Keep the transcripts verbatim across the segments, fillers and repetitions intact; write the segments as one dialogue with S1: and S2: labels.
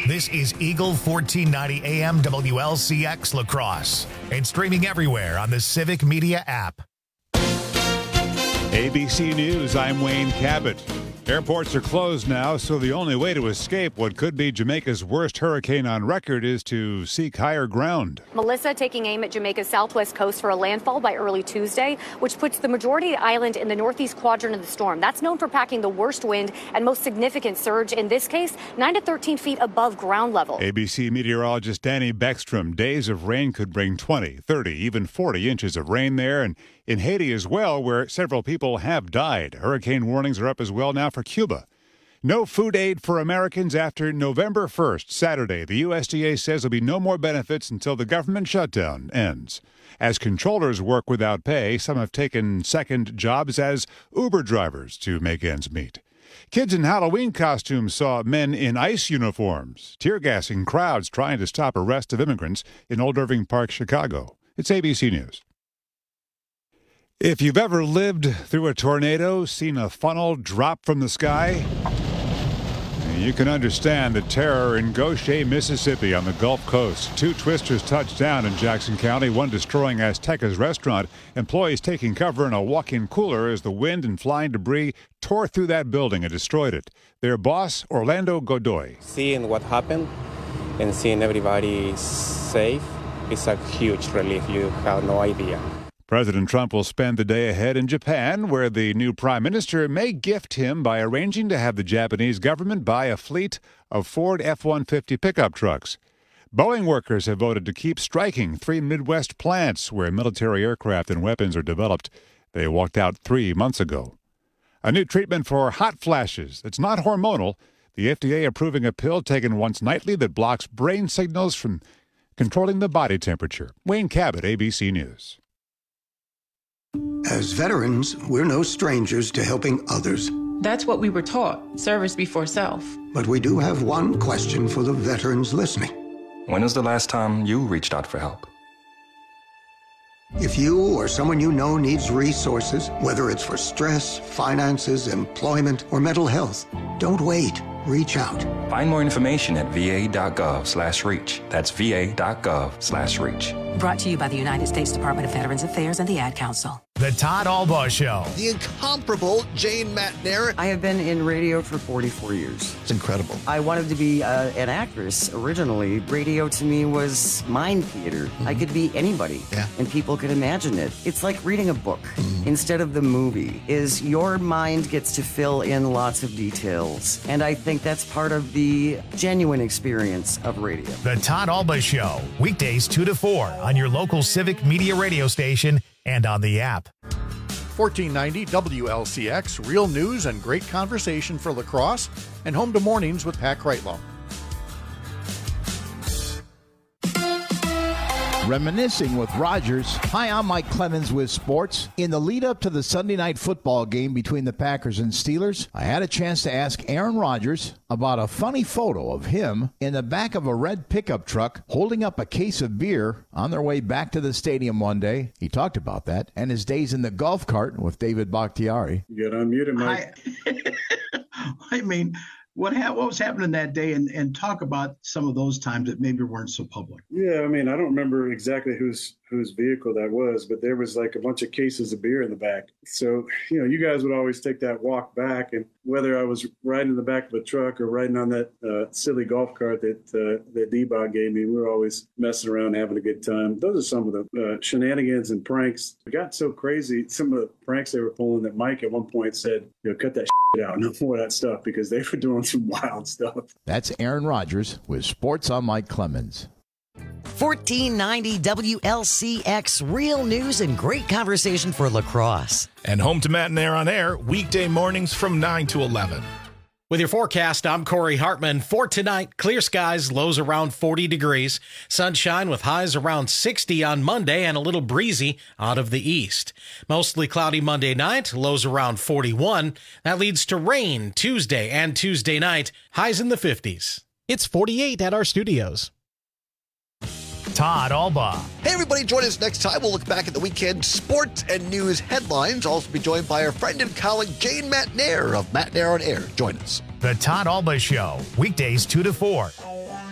S1: This is Eagle fourteen ninety A M W L C X La Crosse and streaming everywhere on the Civic Media app.
S2: A B C News, I'm Wayne Cabot. Airports are closed now, so the only way to escape what could be Jamaica's worst hurricane on record is to seek higher ground.
S3: Melissa taking aim at Jamaica's southwest coast for a landfall by early Tuesday, which puts the majority of the island in the northeast quadrant of the storm. That's known for packing the worst wind and most significant surge, in this case, nine to thirteen feet above ground level.
S2: A B C meteorologist Danny Beckstrom, days of rain could bring twenty, thirty, even forty inches of rain there, and in Haiti as well, where several people have died. Hurricane warnings are up as well now for Cuba. No food aid for Americans after November first, Saturday. The U S D A says there'll be no more benefits until the government shutdown ends. As controllers work without pay, some have taken second jobs as Uber drivers to make ends meet. Kids in Halloween costumes saw men in ICE uniforms, tear-gassing crowds trying to stop arrest of immigrants in Old Irving Park, Chicago. It's A B C News. If you've ever lived through a tornado, seen a funnel drop from the sky, you can understand the terror in Goshen, Mississippi on the Gulf Coast. Two twisters touched down in Jackson County, one destroying Azteca's restaurant. Employees taking cover in a walk-in cooler as the wind and flying debris tore through that building and destroyed it. Their boss, Orlando Godoy.
S4: Seeing what happened and seeing everybody safe is a huge relief. You have no idea.
S2: President Trump will spend the day ahead in Japan, where the new prime minister may gift him by arranging to have the Japanese government buy a fleet of Ford F one fifty pickup trucks. Boeing workers have voted to keep striking three Midwest plants where military aircraft and weapons are developed. They walked out three months ago. A new treatment for hot flashes. It's not hormonal. The F D A approving a pill taken once nightly that blocks brain signals from controlling the body temperature. Wayne Cabot, A B C News.
S5: As veterans, we're no strangers to helping others.
S6: That's what we were taught, service before self.
S5: But we do have one question for the veterans listening.
S7: When was the last time you reached out for help?
S5: If you or someone you know needs resources, whether it's for stress, finances, employment, or mental health, don't wait. Reach out.
S7: Find more information at va.gov slash reach. That's va.gov slash reach.
S8: Brought to you by the United States Department of Veterans Affairs and the Ad Council.
S1: The Todd Albaugh Show.
S9: The incomparable Jane McNair.
S10: I have been in radio for forty-four years.
S9: It's incredible.
S10: I wanted to be uh, an actress originally. Radio to me was mind theater. Mm-hmm. I could be anybody,
S9: yeah.
S10: and people could imagine it. It's like reading a book mm-hmm. instead of the movie. Is your mind gets to fill in lots of details, and I think that's part of the genuine experience of radio.
S1: The Todd Albaugh Show, weekdays two to four on your local Civic Media radio station and on the app.
S11: fourteen ninety W L C X, real news and great conversation for La Crosse, and home to mornings with Pat Kreitlow.
S12: Reminiscing with Rogers. Hi, I'm Mike Clemens with sports. In the lead up to the Sunday night football game between the Packers and Steelers, I had a chance to ask Aaron Rodgers about a funny photo of him in the back of a red pickup truck holding up a case of beer on their way back to the stadium one day. He talked about that and his days in the golf cart with David Bakhtiari.
S13: You got unmuted, Mike. I, I mean, What, ha- what was happening that day, and, and talk about some of those times that maybe weren't so public.
S14: Yeah, I mean, I don't remember exactly whose whose vehicle that was, but there was like a bunch of cases of beer in the back. So, you know, you guys would always take that walk back, and whether I was riding in the back of a truck or riding on that uh, silly golf cart that uh, that D-Bog gave me, we were always messing around, having a good time. Those are some of the uh, shenanigans and pranks. It got so crazy, some of the pranks they were pulling, that Mike at one point said, you know, cut that shit out, no more of that stuff, because they were doing some wild stuff.
S12: That's Aaron Rodgers with Sports on Mike Clemens.
S15: fourteen ninety W L C X, real news and great conversation for La Crosse.
S16: And home to Matt and Air on Air, weekday mornings from nine to eleven.
S17: With your forecast, I'm Corey Hartman. For tonight, clear skies, lows around forty degrees. Sunshine with highs around sixty on Monday and a little breezy out of the east. Mostly cloudy Monday night, lows around forty-one. That leads to rain Tuesday and Tuesday night, highs in the fifties.
S18: It's forty-eight at our studios.
S1: Todd Albaugh.
S9: Hey, everybody, join us next time. We'll look back at the weekend sports and news headlines. Also be joined by our friend and colleague, Jane McNair of Matt and Air on Air. Join us.
S1: The Todd Albaugh Show, weekdays two to four.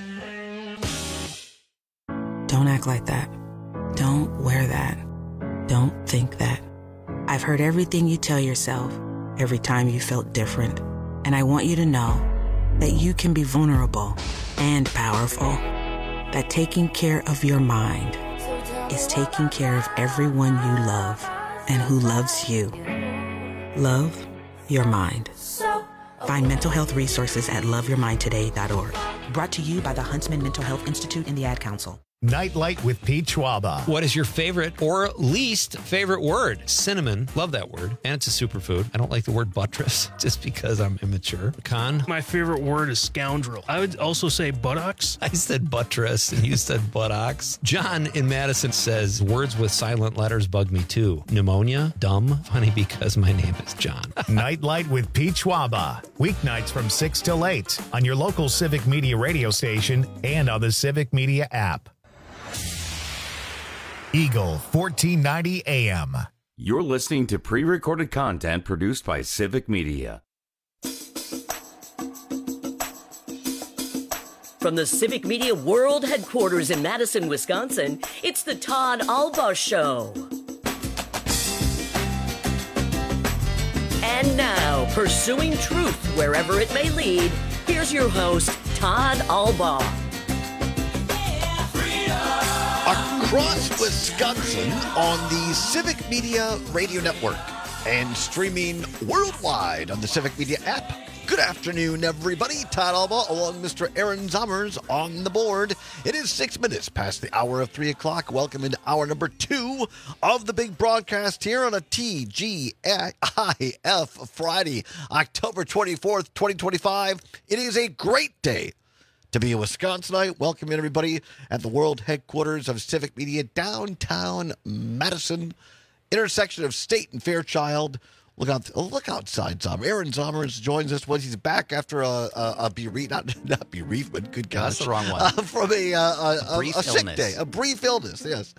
S8: Don't act like that. Don't wear that. Don't think that. I've heard everything you tell yourself every time you felt different. And I want you to know that you can be vulnerable and powerful. That taking care of your mind is taking care of everyone you love and who loves you. Love your mind. Find mental health resources at love your mind today dot org. Brought to you by the Huntsman Mental Health Institute and the Ad Council.
S1: Nightlight with Pete Schwaba.
S19: What is your favorite or least favorite word? Cinnamon. Love that word. And it's a superfood. I don't like the word buttress just because I'm immature. Con?
S20: My favorite word is scoundrel. I would also say buttocks.
S19: I said buttress and you said buttocks. John in Madison says, words with silent letters bug me too. Pneumonia? Dumb? Funny because my name is John.
S1: Nightlight with Pete Schwaba. Weeknights from six till eight on your local Civic Media radio station and on the Civic Media app. Eagle fourteen ninety A M.
S21: You're listening to pre-recorded content produced by Civic Media.
S22: From the Civic Media World Headquarters in Madison, Wisconsin, it's the Todd Alba Show. And now, pursuing truth wherever it may lead, here's your host, Todd Alba.
S9: Across Wisconsin on the Civic Media Radio Network and streaming worldwide on the Civic Media app. Good afternoon, everybody. Todd Alba along with Mister Aaron Zommers on the board. It is six minutes past the hour of three o'clock. Welcome into hour number two of the big broadcast here on a T G I F Friday, October twenty-fourth, twenty twenty-five. It is a great day to be a Wisconsinite. Welcome everybody at the world headquarters of Civic Media, downtown Madison, intersection of State and Fairchild. Look out! Look outside, Zommer. Aaron Zommers joins us once he's back after a, a, a bereavement, not, not bereavement, good gosh.
S23: That's the wrong one.
S9: Uh, from a, uh, a,
S23: a, brief
S9: a, a sick
S23: illness.
S9: day, a brief illness, yes.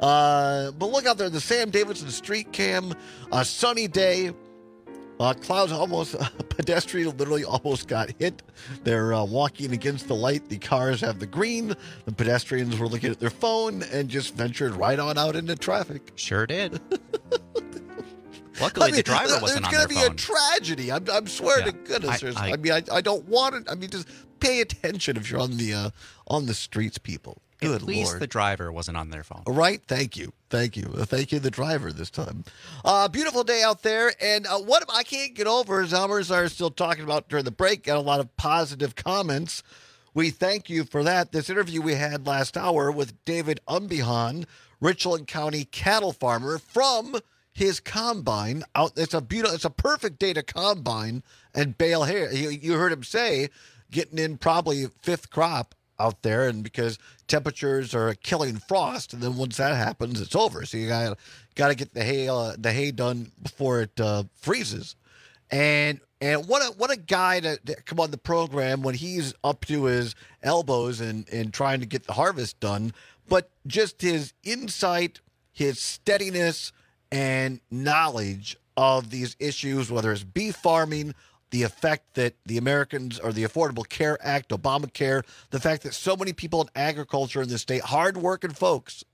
S9: Uh, but look out there, the Sam Davidson street cam, a sunny day. Uh, clouds almost, a pedestrian literally almost got hit. They're uh, walking against the light. The cars have the green. The pedestrians were looking at their phone and just ventured right on out into traffic.
S23: Sure did. Luckily, I mean, the driver wasn't on their phone.
S9: It's going to be a tragedy. I'm, I'm swearing yeah. to goodness. I, I, I mean, I, I don't want it. I mean, just pay attention if you're on the uh, on the streets, people. Good
S23: At least
S9: Lord.
S23: the driver wasn't on their phone.
S9: Right? Thank you. Thank you. Uh, thank you, the driver, this time. Uh, beautiful day out there. And uh, what I can't get over, Zommers are still talking about during the break, got a lot of positive comments. We thank you for that. This interview we had last hour with David Umbihan, Richland County cattle farmer, from his combine. Out, It's a beautiful, it's a perfect day to combine and bale hay. You, you heard him say, getting in probably fifth crop out there, and because temperatures are killing frost, and then once that happens, it's over. So you got got to get the hay uh, the hay done before it uh, freezes. And and what a what a guy to, to come on the program when he's up to his elbows and and trying to get the harvest done, but just his insight, his steadiness, and knowledge of these issues, whether it's beef farming, the effect that the Americans, or the Affordable Care Act, Obamacare, the fact that so many people in agriculture in this state, hardworking folks,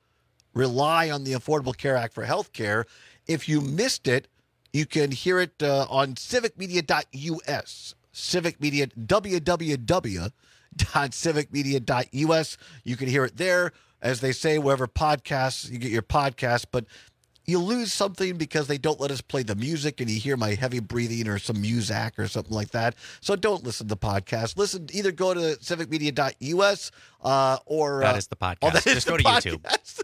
S9: rely on the Affordable Care Act for health care. If you missed it, you can hear it uh, on civic media dot U S. Civic Media, w w w dot civic media dot U S. You can hear it there, as they say, wherever podcasts, you get your podcasts, but you lose something because they don't let us play the music and you hear my heavy breathing or some Muzak or something like that. So don't listen to the podcast. Listen, either go to civic media dot U S uh, or...
S23: That
S9: uh,
S23: is the podcast.
S9: Oh, that
S23: Just
S9: is
S23: go
S9: the
S23: to
S9: podcast.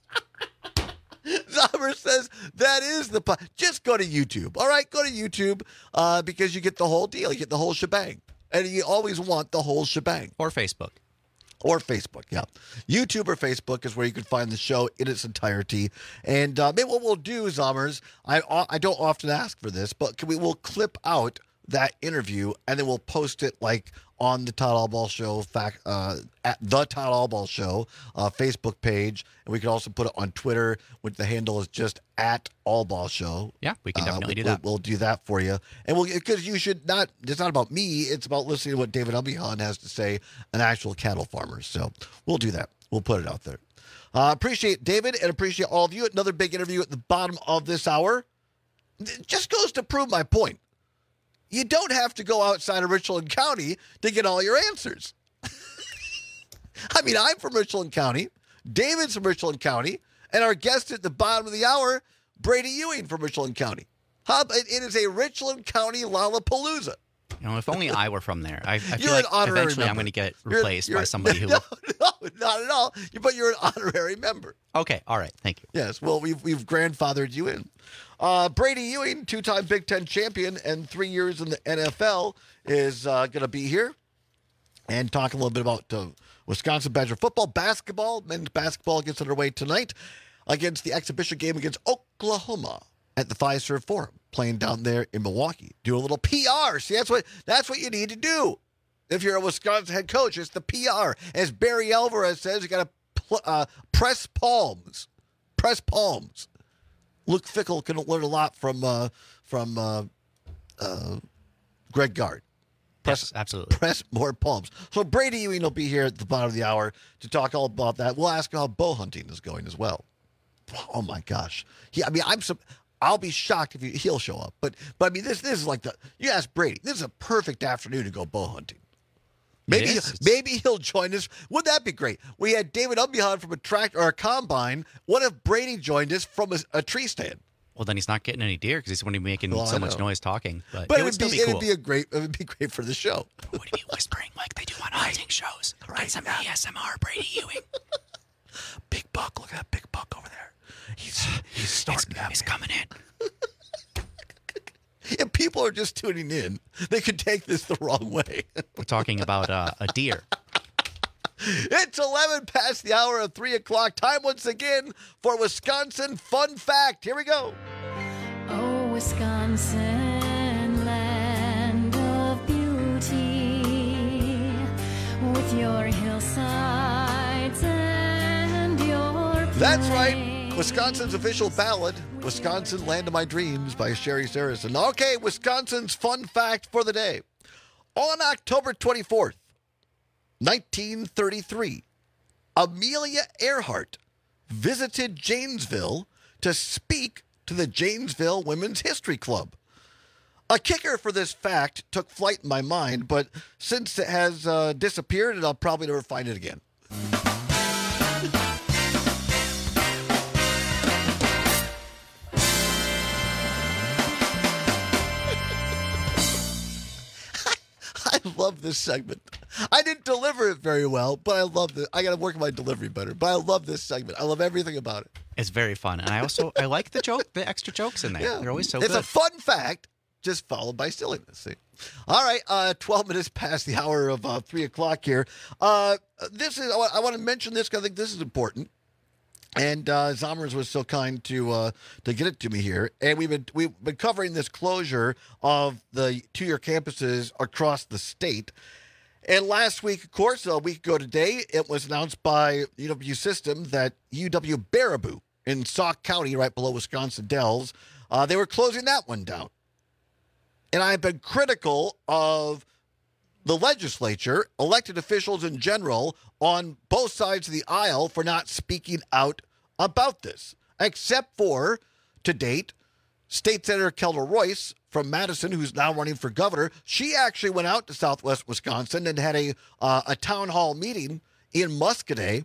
S9: YouTube. Zommer says that is the... Po- Just go to YouTube. All right, go to YouTube uh, because you get the whole deal. You get the whole shebang. And you always want the whole shebang.
S23: Or Facebook.
S9: Or Facebook, yeah. YouTube or Facebook is where you can find the show in its entirety. And uh, maybe what we'll do, Zommers, I I don't often ask for this, but can we will clip out that interview and then we'll post it like on the Todd Allball Show, fact, uh, at the Todd Allball Show uh, Facebook page. And we can also put it on Twitter, which the handle is just at Allball Show.
S23: Yeah, we can definitely
S9: uh,
S23: do
S9: we'll,
S23: that.
S9: We'll do that for you. And we'll, because you should not, it's not about me, it's about listening to what David Umbihan has to say, an actual cattle farmer. So we'll do that. We'll put it out there. Uh, appreciate David and appreciate all of you. Another big interview at the bottom of this hour. It just goes to prove my point. You don't have to go outside of Richland County to get all your answers. I mean, I'm from Richland County. David's from Richland County. And our guest at the bottom of the hour, Brady Ewing from Richland County. Huh? It is a Richland County Lollapalooza.
S23: You know, if only I were from there. I, I feel
S9: You're
S23: like
S9: an honorary
S23: eventually
S9: member.
S23: I'm going to get
S9: You're-
S23: replaced
S9: you're-
S23: by somebody who.
S9: No, no, not at all. But you're an honorary member.
S23: Okay, all right, thank you.
S9: Yes, well, we've we've grandfathered you in. Uh, Brady Ewing, two-time Big Ten champion and three years in the N F L, is uh, going to be here and talk a little bit about uh, Wisconsin Badger football, basketball. Men's basketball gets underway tonight against the exhibition game against Oklahoma at the Fiserv Forum, playing down there in Milwaukee. Do a little P R. See, that's what that's what you need to do. If you're a Wisconsin head coach, it's the P R. As Barry Alvarez says, you got to pl- uh, press palms. Press palms. Luke Fickle can learn a lot from uh, from uh, uh, Greg Gard. Press,
S23: yes, absolutely.
S9: Press more palms. So Brady Ewing will be here at the bottom of the hour to talk all about that. We'll ask him how bow hunting is going as well. Oh my gosh. He, I mean, I'm so, I'll be shocked if he, he'll show up. But but I mean, this this is like the you ask Brady. This is a perfect afternoon to go bow hunting. Maybe maybe he'll join us. Wouldn't that be great? We had David Umbihan from a tractor or a combine. What if Brady joined us from a, a tree stand?
S23: Well, then he's not getting any deer because he's going to be making
S9: Well,
S23: so
S9: I
S23: much
S9: know.
S23: noise talking. But,
S9: But
S23: it
S9: it
S23: would
S9: would
S23: still
S9: be,
S23: be
S9: it
S23: cool.
S9: would be a great it would be great for the show.
S23: Would he be whispering like they do on hunting shows? Get some A S M R, Brady Ewing.
S9: Big buck, look at that big buck over there. He's he's starting.
S23: He's, he's coming in.
S9: If people are just tuning in, they could take this the wrong way.
S23: We're talking about uh, a deer.
S9: It's eleven past the hour of three o'clock. Time once again for Wisconsin Fun Fact. Here we go.
S2: Oh, Wisconsin, land of beauty, with your hillsides and your
S9: That's right. Wisconsin's official ballad, Wisconsin Land of My Dreams by Sherry Saracen. Okay, Wisconsin's fun fact for the day. On October twenty-fourth, nineteen thirty-three, Amelia Earhart visited Janesville to speak to the Janesville Women's History Club. A kicker for this fact took flight in my mind, but since it has uh, disappeared, and I'll probably never find it again. I love this segment. I didn't deliver it very well, but I love it. I got to work on my delivery better. But I love this segment. I love everything about it.
S23: It's very fun, and I also I like the joke, the extra jokes in there.
S9: Yeah.
S23: They're always so
S9: it's
S23: good.
S9: a fun fact, just followed by silliness. See? All right, uh, twelve minutes past the hour of uh, three o'clock here. Uh, this is I want, I want to mention this because I think this is important. And uh, Zomers was so kind to uh, to get it to me here, and we've been we've been covering this closure of the two-year campuses across the state. And last week, of course, a week ago today, it was announced by U W System that U W Baraboo in Sauk County, right below Wisconsin Dells, uh, they were closing that one down. And I've been critical of the legislature, elected officials in general, on both sides of the aisle for not speaking out about this, except for, to date, State Senator Kelda Royce from Madison, who's now running for governor. She actually went out to Southwest Wisconsin and had a uh, a town hall meeting in Muscoda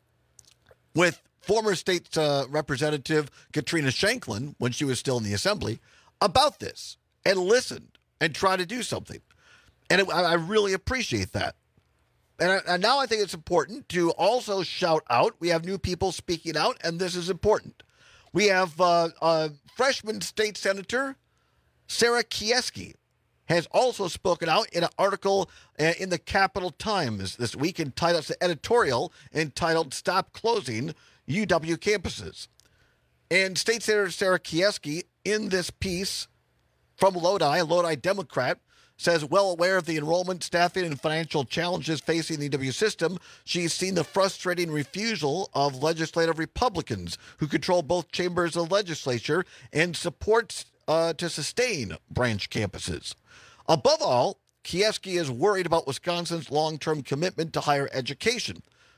S9: with former state uh, representative Katrina Shanklin, when she was still in the assembly, about this, and listened and tried to do something. And it, I really appreciate that. And, I, and now I think it's important to also shout out. We have new people speaking out, and this is important. We have uh, uh, freshman state senator Sarah Kieski has also spoken out in an article uh, in the Capital Times this week entitled, it's an editorial entitled "Stop Closing U W Campuses." And State Senator Sarah Kieski, in this piece from Lodi, a Lodi Democrat, says, well aware of the enrollment, staffing, and financial challenges facing the U W system, she's seen the frustrating refusal of legislative Republicans who control both chambers of the legislature and supports uh, to sustain branch campuses. Above all, Kieski is worried about Wisconsin's long-term commitment to higher education.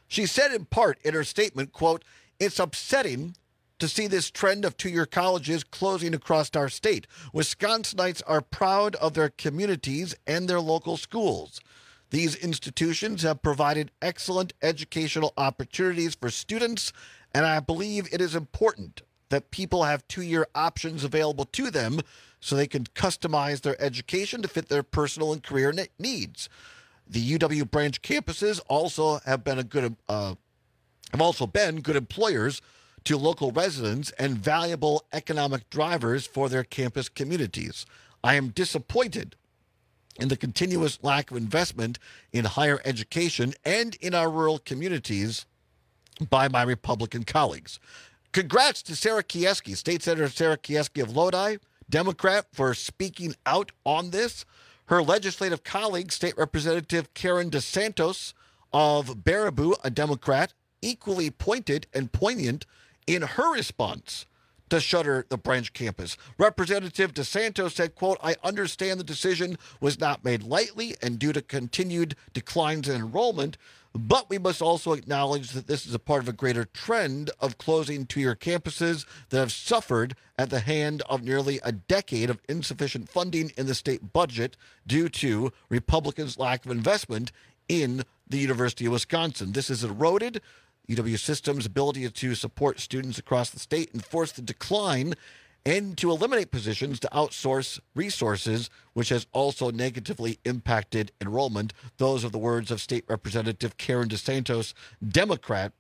S9: She said in part in her statement, quote, "It's upsetting to see this trend of two-year colleges closing across our state. Wisconsinites are proud of their communities and their local schools. These institutions have provided excellent educational opportunities for students, and I believe it is important that people have two-year options available to them so they can customize their education to fit their personal and career ne- needs. The U W branch campuses also have been a good uh, have also been good employers to local residents and valuable economic drivers for their campus communities. I am disappointed in the continuous lack of investment in higher education and in our rural communities by my Republican colleagues." Congrats to Sarah Kieski, State Senator Sarah Kieski of Lodi, Democrat, for speaking out on this. Her legislative colleague, State Representative Karen DeSantos of Baraboo, a Democrat, equally pointed and poignant in her response to shutter the branch campus. Representative DeSantos said, quote, "I understand the decision was not made lightly and due to continued declines in enrollment, but we must also acknowledge that this is a part of a greater trend of closing two-year campuses that have suffered at the hand of nearly a decade of insufficient funding in the state budget due to Republicans' lack of investment in the University of Wisconsin. This has eroded U W system's ability to support students across the state and force the decline and to eliminate positions to outsource resources, which has also negatively impacted enrollment." Those are the words of State Representative Karen DeSantos, Democrat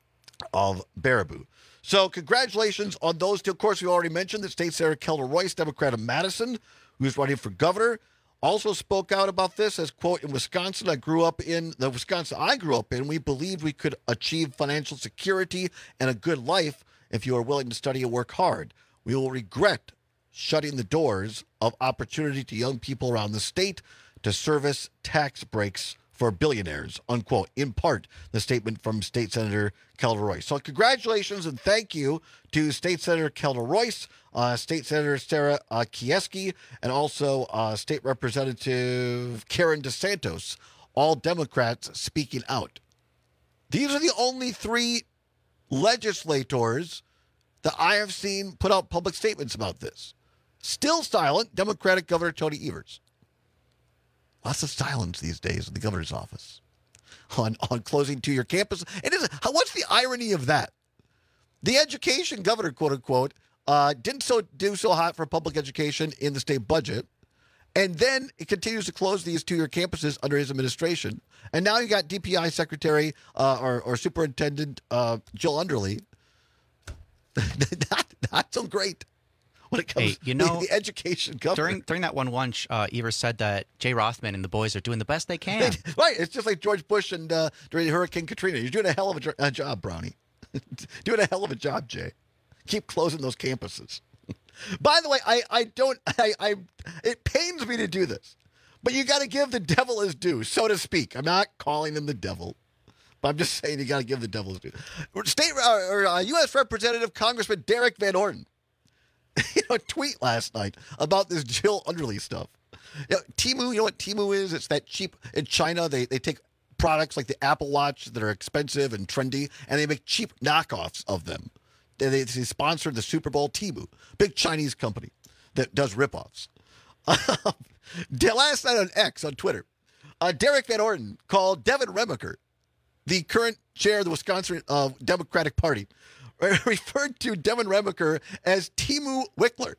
S9: of Baraboo. So congratulations on those two. Of course, we already mentioned that State Senator Kelda Royce, Democrat of Madison, who's running for governor, also spoke out about this as, quote, "In Wisconsin, I grew up in, the Wisconsin I grew up in, we believed we could achieve financial security and a good life if you are willing to study and work hard. We will regret shutting the doors of opportunity to young people around the state to service tax breaks for billionaires," unquote. In part, the statement from State Senator Kelda Royce. So congratulations and thank you to State Senator Kelda Royce, uh, State Senator Sarah uh, Kieski, and also uh, State Representative Karen DeSantos, all Democrats speaking out. These are the only three legislators that I have seen put out public statements about this. Still silent, Democratic Governor Tony Evers. Lots of silence these days in the governor's office on, on closing two-year campus. And is, what's the irony of that? The education governor, quote unquote, uh, didn't so do so hot for public education in the state budget, and then it continues to close these two-year campuses under his administration. And now you got D P I Secretary uh, or, or Superintendent uh, Jill Underly. not, not so great. When it comes
S3: hey, you know,
S9: the, the education governor.
S3: During during that one lunch, uh, Evers said that Jay Rothman and the boys are doing the best they can.
S9: Right. It's just like George Bush and uh, during Hurricane Katrina. You're doing a hell of a, a job, Brownie. Doing a hell of a job, Jay. Keep closing those campuses. By the way, I, I don't, I, I, it pains me to do this, but you got to give the devil his due, so to speak. I'm not calling him the devil, but I'm just saying you got to give the devil his due. State uh, or uh, U S Representative Congressman Derek Van Orden, you know, tweet last night about this Jill Underly stuff. You know, Temu, you know what Temu is? It's that cheap in China. They they take products like the Apple Watch that are expensive and trendy, and they make cheap knockoffs of them. They, they, they sponsored the Super Bowl. Temu, big Chinese company that does ripoffs. Last night on X, on Twitter, uh, Derek Van Orden called Devin Remaker, the current chair of the Wisconsin uh, Democratic Party, referred to Devin Remaker as Temu Wickler,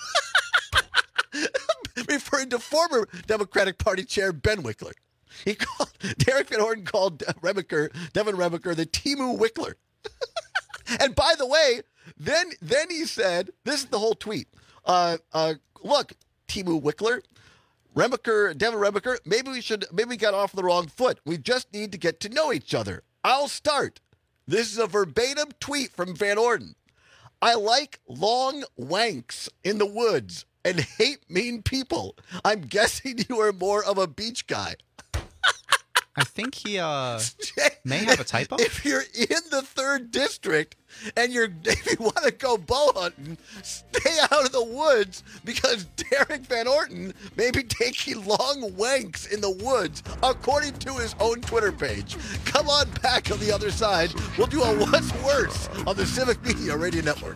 S9: referring to former Democratic Party chair Ben Wickler. He called Derek Van Orden called Remaker, Devin Remaker, the Temu Wickler. And by the way, then then he said, this is the whole tweet. Uh, uh, look, Temu Wickler, Remaker, Devin Remaker, maybe we should, maybe we got off the wrong foot. We just need to get to know each other. I'll start. This is a verbatim tweet from Van Orden. I like long wanks in the woods and hate mean people. I'm guessing you are more of a beach guy.
S3: I think he uh, may have a typo.
S9: If you're in the third district and you're if you want to go bow hunting, stay out of the woods because Derek Van Orton may be taking long wanks in the woods, according to his own Twitter page. Come on back on the other side. We'll do a What's Worse on the Civic Media Radio Network.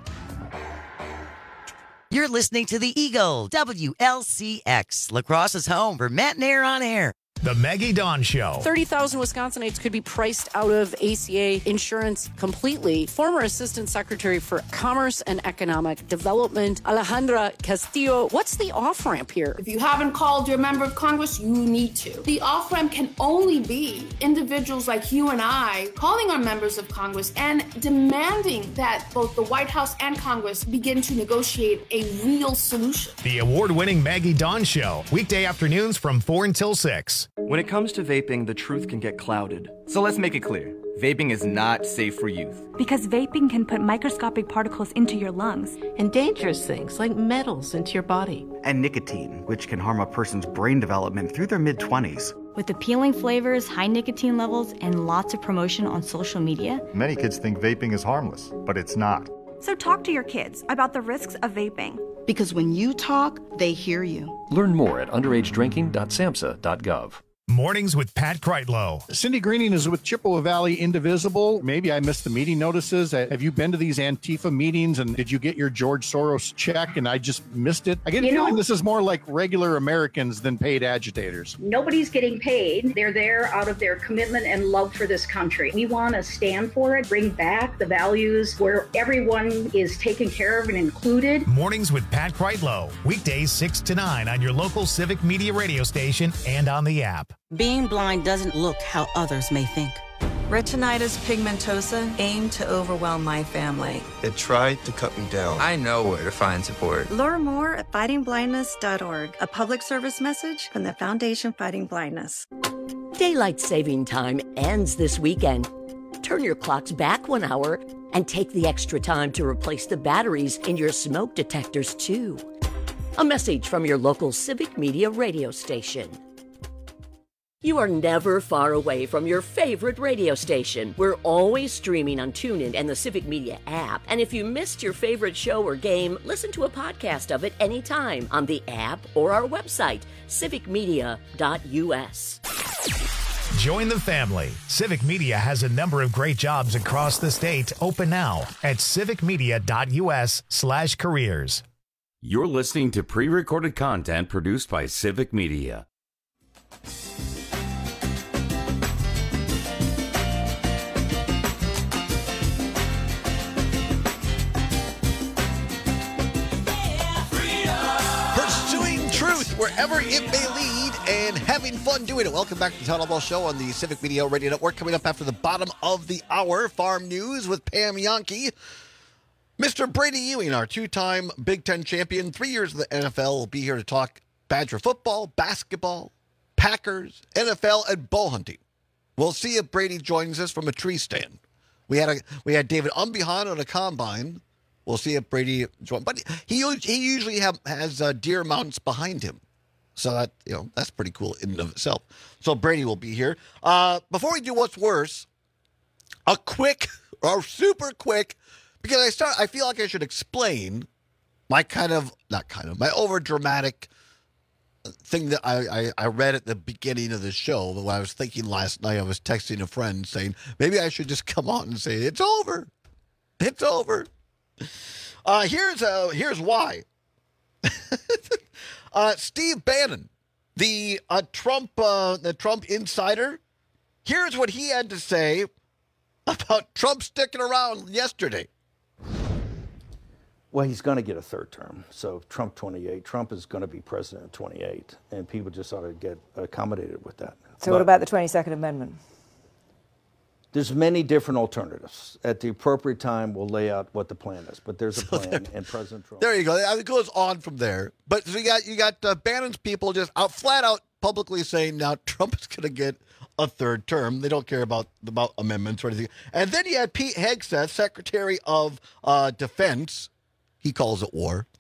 S15: You're listening to the Eagle, W L C X, La Crosse's home for Matt and Air on Air.
S1: The Maggie Dawn Show.
S4: thirty thousand Wisconsinites could be priced out of A C A insurance completely. Former Assistant Secretary for Commerce and Economic Development, Alejandra Castillo. What's the off-ramp here?
S5: If you haven't called your member of Congress, you need to. The off-ramp can only be individuals like you and I calling our members of Congress and demanding that both the White House and Congress begin to negotiate a real solution.
S1: The award-winning Maggie Dawn Show. Weekday afternoons from four until six.
S6: When it comes to vaping, the truth can get clouded. So let's make it clear. Vaping is not safe for youth.
S24: Because vaping can put microscopic particles into your lungs.
S25: And dangerous things like metals into your body.
S26: And nicotine, which can harm a person's brain development through their mid-twenties.
S24: With appealing flavors, high nicotine levels, and lots of promotion on social media.
S27: Many kids think vaping is harmless, but it's not.
S24: So talk to your kids about the risks of vaping.
S28: Because when you talk, they hear you.
S29: Learn more at underage drinking dot samhsa dot gov.
S1: Mornings with Pat Kreitlow.
S11: Cindy Greening is with Chippewa Valley Indivisible. Maybe I missed the meeting notices. Have you been to these Antifa meetings and did you get your George Soros check and I just missed it? I get a feeling know, this is more like regular Americans than paid agitators.
S30: Nobody's getting paid. They're there out of their commitment and love for this country. We want to stand for it, bring back the values where everyone is taken care of and included.
S1: Mornings with Pat Kreitlow. Weekdays six to nine on your local Civic Media radio station and on the app.
S31: Being blind doesn't look how others may think.
S32: Retinitis pigmentosa aimed to overwhelm my family.
S33: It tried to cut me down. I know where to find support.
S32: Learn more at fighting blindness dot org, a public service message from the Foundation Fighting Blindness.
S22: Daylight saving time ends this weekend. Turn your clocks back one hour and take the extra time to replace the batteries in your smoke detectors, too. A message from your local Civic Media radio station. You are never far away from your favorite radio station. We're always streaming on TuneIn and the Civic Media app. And if you missed your favorite show or game, listen to a podcast of it anytime on the app or our website, civic media dot u s.
S1: Join the family. Civic Media has a number of great jobs across the state open now at civic media dot u s slash careers.
S21: You're listening to pre-recorded content produced by Civic Media.
S9: Wherever it may lead and having fun doing it. Welcome back to the Town Hall Show on the Civic Media Radio Network. Coming up after the bottom of the hour, Farm News with Pam Yankee. Mister Brady Ewing, our two-time Big Ten champion, three years in the N F L, will be here to talk Badger football, basketball, Packers, N F L, and bow hunting. We'll see if Brady joins us from a tree stand. We had a we had David Umbehan on a combine. We'll see if Brady joins. But he he usually have, has uh, deer mounts behind him. So that, you know, that's pretty cool in and of itself. So Brady will be here. Uh, before we do What's Worse, a quick or super quick, because I start, I feel like I should explain my kind of, not kind of, my over dramatic thing that I, I, I read at the beginning of the show. When I was thinking last night, I was texting a friend saying, maybe I should just come on and say, it's over. It's over. Uh, here's uh, here's why. Uh, Steve Bannon, the uh, Trump uh, the Trump insider, here's what he had to say about Trump sticking around yesterday.
S34: Well, he's going to get a third term. So Trump twenty-eight, Trump is going to be president twenty-eight, and people just ought to get accommodated with that.
S35: So but what about the twenty-second Amendment?
S34: There's many different alternatives. At the appropriate time, we'll lay out what the plan is. But there's a plan, so there, and President Trump.
S9: There you go. It goes on from there. But so you got you got uh, Bannon's people just out flat out publicly saying now Trump is going to get a third term. They don't care about about amendments or anything. And then you had Pete Hegseth, Secretary of uh, Defense. He calls it war.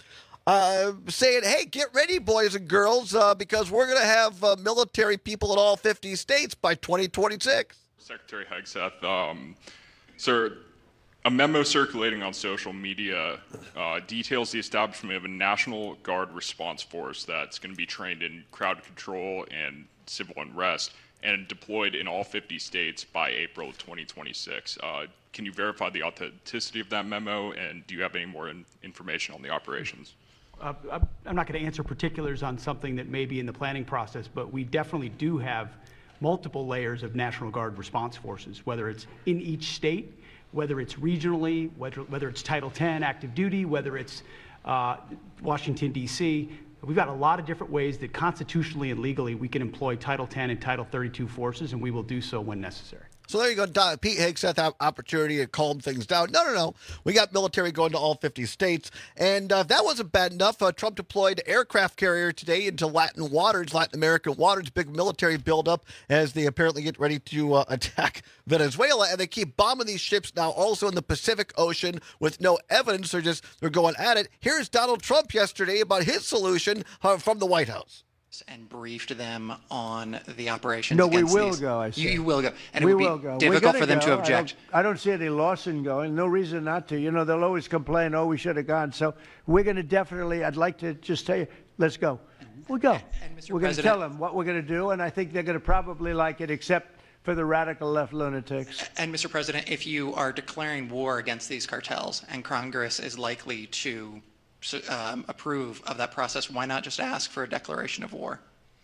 S9: uh, saying, hey, get ready, boys and girls, uh, because we're going to have uh, military people in all fifty states by twenty twenty-six.
S2: Secretary Hegseth, um, sir, a memo circulating on social media uh, details the establishment of a National Guard response force that's going to be trained in crowd control and civil unrest and deployed in all fifty states by April twenty twenty-six. Uh, can you verify the authenticity of that memo, and do you have any more in- information on the operations?
S3: Uh, I'm not going to answer particulars on something that may be in the planning process, but we definitely do have multiple layers of National Guard response forces, whether it's in each state, whether it's regionally, whether, whether it's Title ten active duty, whether it's uh, Washington, D C We've got a lot of different ways that constitutionally and legally we can employ Title ten and Title thirty-two forces, and we will do so when necessary.
S9: So there you go. Don, Pete Hegseth had opportunity to calm things down. No, no, no. We got military going to all fifty states. And uh, if that wasn't bad enough, uh, Trump deployed aircraft carrier today into Latin waters, Latin American waters, big military buildup as they apparently get ready to uh, attack Venezuela. And they keep bombing these ships now also in the Pacific Ocean with no evidence. They're just they're going at it. Here's Donald Trump yesterday about his solution uh, from the White House.
S7: And briefed them on the operations.
S8: No, we
S7: against
S8: will
S7: these.
S8: go. I said.
S7: You, you will go, and
S8: we
S7: it would
S8: will
S7: be
S8: go.
S7: difficult for them
S8: go.
S7: to object.
S8: I don't, I don't see any loss in going. No reason not to. You know, they'll always complain. Oh, we should have gone. So we're going to definitely. I'd like to just tell you, let's go. We'll go.
S7: And, and Mister
S8: We're going to
S7: President,
S8: tell them what we're going to do, and I think they're going to probably like it, except for the radical left lunatics.
S7: And Mister President, if you are declaring war against these cartels, and Congress is likely to um, approve of that process, why not just ask for a declaration of war?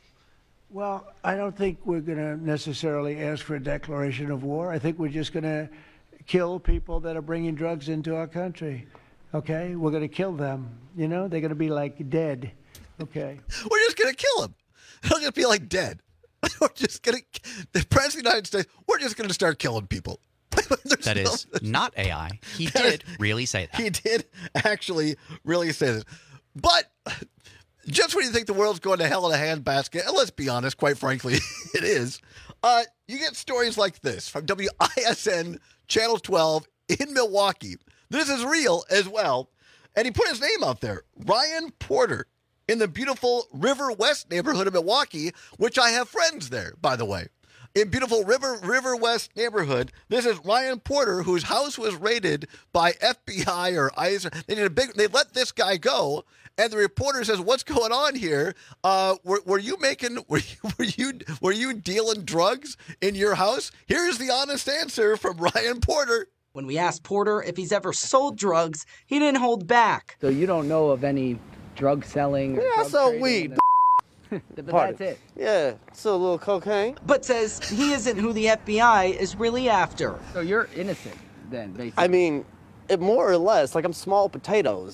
S8: Well, I don't think we're going to necessarily ask for a declaration of war. I think we're just going to kill people that are bringing drugs into our country. Okay? We're going to kill them. You know, they're going to be like dead. Okay?
S9: We're just going to kill them. They're going to be like dead. We're just going to, the President of the United States, we're just going to start killing people.
S10: That no, is not A I. He did really say that.
S9: He did actually really say this. But just when you think the world's going to hell in a handbasket, and let's be honest, quite frankly, it is, uh, you get stories like this from W I S N Channel twelve in Milwaukee. This is real as well. And he put his name out there, Ryan Porter, in the beautiful River West neighborhood of Milwaukee, which I have friends there, by the way. In beautiful River River West neighborhood, this is Ryan Porter, whose house was raided by F B I or ICE. They did a big. They let this guy go, and the reporter says, "What's going on here? Uh, were, were you making? Were you, were you were you dealing drugs in your house?" Here's the honest answer from Ryan Porter.
S12: When we asked Porter if he's ever sold drugs, he didn't hold back.
S13: So you don't know of any drug selling? Or
S14: yeah,
S13: drug
S14: I sell weed.
S13: But that's it.
S14: Yeah, so a little cocaine.
S12: But says he isn't who the F B I is really after.
S13: So you're innocent then, basically.
S14: I mean, it more or less, like I'm small potatoes.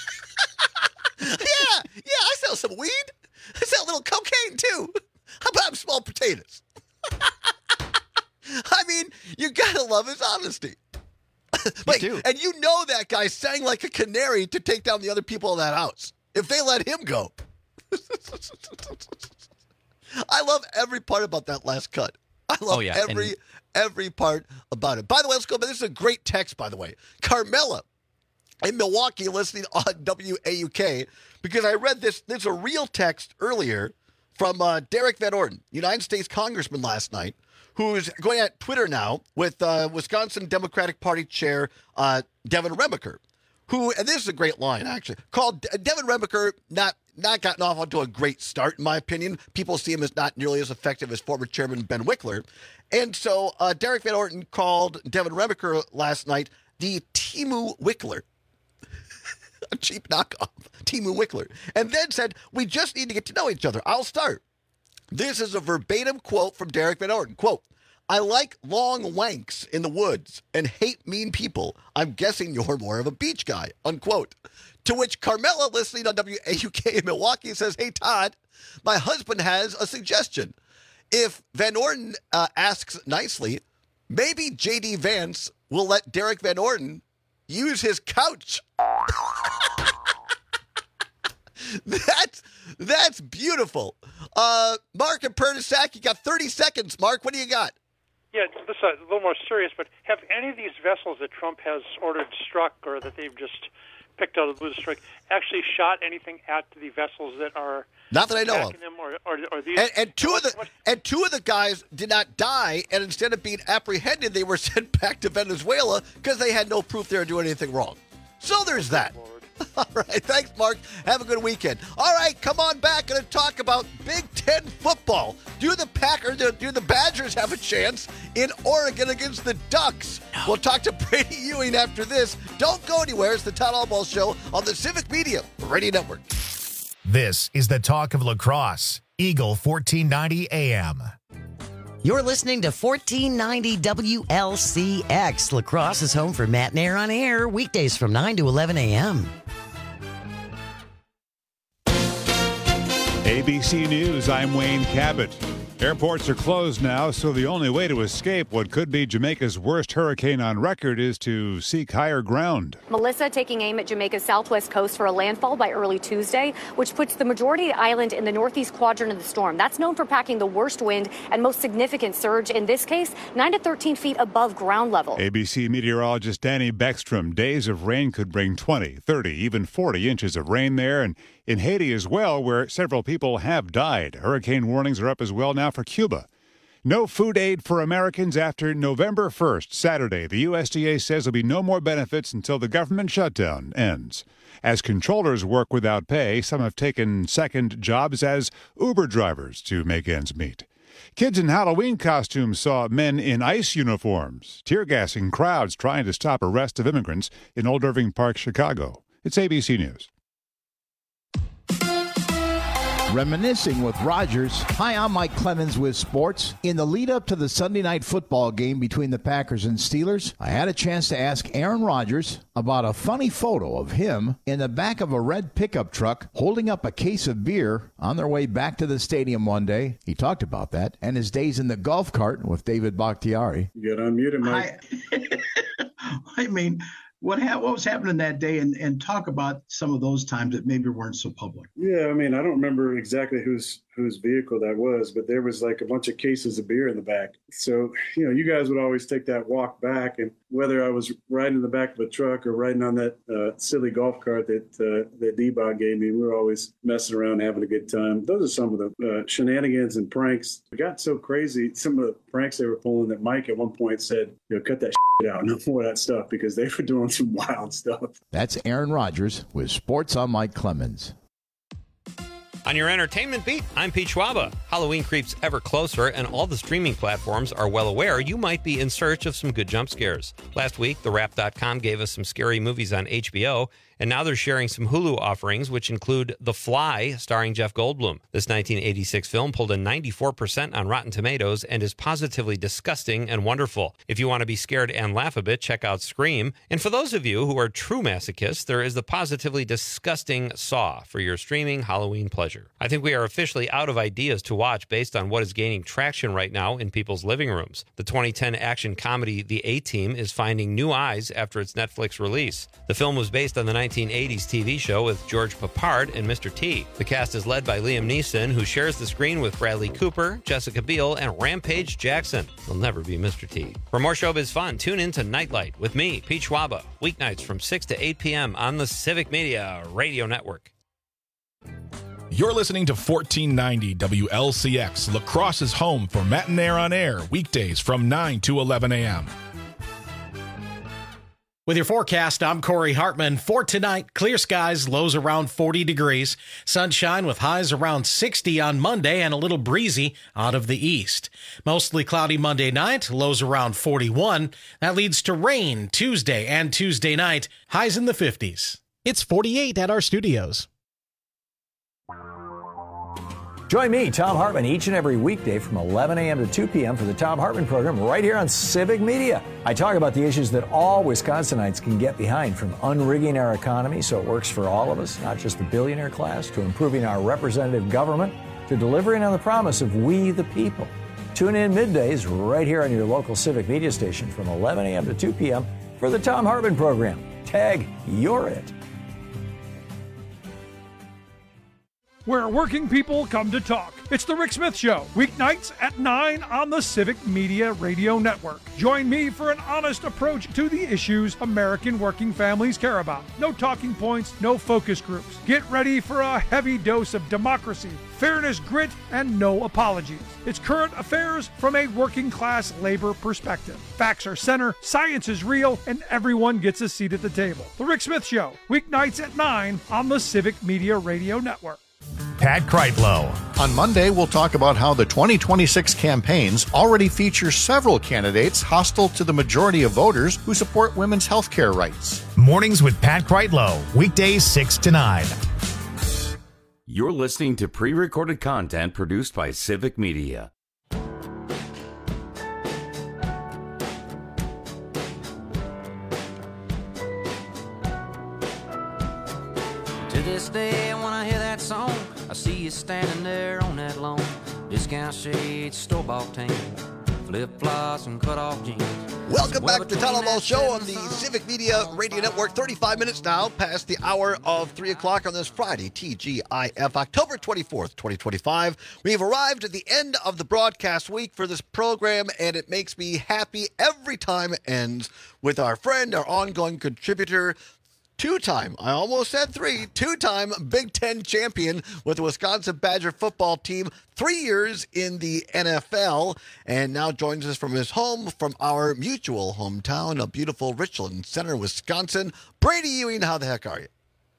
S9: yeah, yeah, I sell some weed. I sell a little cocaine too. How about I'm small potatoes? I mean, you gotta love his honesty. Like,
S10: do.
S9: And you know that guy sang like a canary to take down the other people in that house. If they let him go. I love every part about that last cut. I love
S10: oh, yeah.
S9: every
S10: and-
S9: every part about it. By the way, let's go. But this is a great text, by the way. Carmela in Milwaukee listening on W A U K, because I read this. There's a real text earlier from uh, Derek Van Orden, United States Congressman last night, who's going at Twitter now with uh, Wisconsin Democratic Party Chair uh, Devin Remiker, who, and this is a great line, actually, called Devin Remiker not not gotten off onto a great start, in my opinion. People see him as not nearly as effective as former Chairman Ben Wickler. And so uh, Derek Van Orden called Devin Remiker last night the Timu Wickler. A cheap knockoff, Timu Wickler. And then said, we just need to get to know each other. I'll start. This is a verbatim quote from Derek Van Orden. Quote, I like long wanks in the woods and hate mean people. I'm guessing you're more of a beach guy, unquote. To which Carmela, listening on W A U K in Milwaukee, says, hey, Todd, my husband has a suggestion. If Van Orden uh, asks nicely, maybe J D Vance will let Derek Van Orden use his couch. That's that's beautiful. Uh, Mark and Pernisac, you got thirty seconds. Mark, what do you got?
S15: Yeah, this is a little more serious, but have any of these vessels that Trump has ordered struck or that they've just
S4: picked out of the blue strike, actually shot anything at the vessels that are
S9: not that I know of.
S4: Them or, or, or these,
S9: and, and two
S4: what,
S9: of the
S4: what,
S9: and two of the guys did not die, and instead of being apprehended, they were sent back to Venezuela because they had no proof they were doing anything wrong. So there's that. All right, thanks, Mark. Have a good weekend. All right, come on back and talk about Big Ten football. Do the Packers, do the Badgers have a chance in Oregon against the Ducks? No. We'll talk to Brady Ewing after this. Don't go anywhere. It's the Todd Albaugh Show on the Civic Media Radio Network.
S1: This is the Talk of Lacrosse, Eagle fourteen ninety A M.
S5: You're listening to fourteen ninety W L C X. Lacrosse is home for Matt and Air on Air, weekdays from nine to eleven a.m.
S6: A B C News, I'm Wayne Cabot. Airports are closed now, so the only way to escape what could be Jamaica's worst hurricane on record is to seek higher ground.
S15: Melissa taking aim at Jamaica's southwest coast for a landfall by early Tuesday, which puts the majority of the island in the northeast quadrant of the storm. That's known for packing the worst wind and most significant surge, in this case, nine to thirteen feet above ground level.
S6: A B C meteorologist Danny Beckstrom. Days of rain could bring twenty, thirty, even forty inches of rain there, and in Haiti as well, where several people have died. Hurricane warnings are up as well now for Cuba. No food aid for Americans after November first, Saturday. The U S D A says there'll be no more benefits until the government shutdown ends. As controllers work without pay, some have taken second jobs as Uber drivers to make ends meet. Kids in Halloween costumes saw men in ICE uniforms, tear-gassing crowds trying to stop arrest of immigrants in Old Irving Park, Chicago. It's A B C News.
S16: Reminiscing with Rogers. Hi, I'm Mike Clemens with sports. In the lead up to the Sunday night football game between the Packers and Steelers, I had a chance to ask Aaron Rodgers about a funny photo of him in the back of a red pickup truck holding up a case of beer on their way back to the stadium one day. He talked about that and his days in the golf cart with David Bakhtiari.
S17: You got unmuted, Mike. I, I mean, What, ha- what was happening that day, and, and talk about some of those times that maybe weren't so public.
S18: Yeah, I mean, I don't remember exactly whose whose vehicle that was, but there was like a bunch of cases of beer in the back. So, you know, you guys would always take that walk back, and whether I was riding in the back of a truck or riding on that uh, silly golf cart that uh, that D-Bot gave me, we were always messing around, having a good time. Those are some of the uh, shenanigans and pranks. It got so crazy, some of the pranks they were pulling, that Mike at one point said, you know, cut that shit out, no more of that stuff, because they were doing some wild stuff.
S16: That's Aaron Rodgers with Sports on Mike Clemens.
S19: On your entertainment beat, I'm Pete Schwaba. Halloween creeps ever closer, and all the streaming platforms are well aware you might be in search of some good jump scares. Last week, the wrap dot com gave us some scary movies on H B O, and now they're sharing some Hulu offerings, which include The Fly, starring Jeff Goldblum. This nineteen eighty-six film pulled a ninety-four percent on Rotten Tomatoes and is positively disgusting and wonderful. If you want to be scared and laugh a bit, check out Scream. And for those of you who are true masochists, there is the positively disgusting Saw for your streaming Halloween pleasure. I think we are officially out of ideas to watch based on what is gaining traction right now in people's living rooms. The twenty ten action comedy The A-Team is finding new eyes after its Netflix release. The film was based on the nineteen eighties T V show with George Papard and Mister T. The cast is led by Liam Neeson, who shares the screen with Bradley Cooper, Jessica Biel, and Rampage Jackson. He'll never be Mister T. For more showbiz fun, tune in to Nightlight with me, Pete Schwaba, weeknights from six to eight p.m. on the Civic Media Radio Network.
S20: You're listening to fourteen ninety W L C X, Lacrosse's home for Matt and Air on Air, weekdays from nine to eleven a.m.
S23: With your forecast, I'm Corey Hartman. For tonight, clear skies, lows around forty degrees. Sunshine with highs around sixty on Monday and a little breezy out of the east. Mostly cloudy Monday night, lows around forty-one. That leads to rain Tuesday and Tuesday night, highs in the fifties.
S24: It's forty-eight at our studios.
S25: Join me, Tom Hartman, each and every weekday from eleven a.m. to two p.m. for the Tom Hartman program right here on Civic Media. I talk about the issues that all Wisconsinites can get behind, from unrigging our economy so it works for all of us, not just the billionaire class, to improving our representative government, to delivering on the promise of we the people. Tune in middays right here on your local Civic Media station from eleven a.m. to two p.m. for the Tom Hartman program. Tag, you're it.
S2: where working people come to talk. It's The Rick Smith Show, weeknights at nine on the Civic Media Radio Network. Join me for an honest approach to the issues American working families care about. No talking points, no focus groups. Get ready for a heavy dose of democracy, fairness, grit, and no apologies. It's current affairs from a working class labor perspective. Facts are center, science is real, and everyone gets a seat at the table. The Rick Smith Show, weeknights at nine on the Civic Media Radio Network.
S1: Pat Kreitlow.
S3: On Monday, we'll talk about how the twenty twenty-six campaigns already feature several candidates hostile to the majority of voters who support women's health care rights.
S1: Mornings with Pat Kreitlow, weekdays six to nine.
S11: You're listening to pre-recorded content produced by Civic Media.
S21: To this day, when I hear that song, I see you standing there on that lawn. Discount shades, store-bought tan, flip-flops and cut-off jeans.
S9: Welcome back to the Tyler Ball Show on the Civic Media Radio Network. thirty-five minutes now past the hour of three o'clock on this Friday, T G I F, October twenty-fourth, twenty twenty-five. We've arrived at the end of the broadcast week for this program, and it makes me happy every time it ends with our friend, our ongoing contributor, two-time, I almost said three, two-time Big Ten champion with the Wisconsin Badger football team, three years in the N F L, and now joins us from his home, from our mutual hometown of beautiful Richland Center, Wisconsin. Brady Ewing, how the heck are you?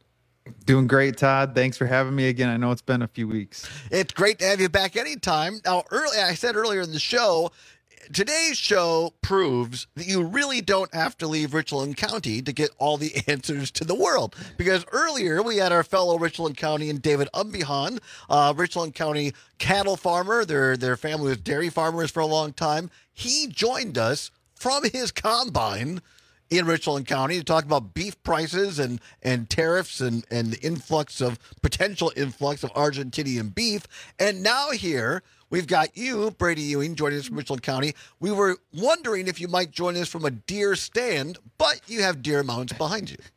S22: Doing great, Todd. Thanks for having me again. I know it's been a few weeks.
S9: It's great to have you back anytime. Now, early, I said earlier in the show, today's show proves that you really don't have to leave Richland County to get all the answers to the world. Because earlier we had our fellow Richland County and David Umbihan, uh, Richland County cattle farmer. Their their family was dairy farmers for a long time. He joined us from his combine in Richland County to talk about beef prices and, and tariffs and, and the influx of potential influx of Argentinian beef. And now here we've got you, Brady Ewing, joining us from Richland County. We were wondering if you might join us from a deer stand, but you have deer mounts behind you.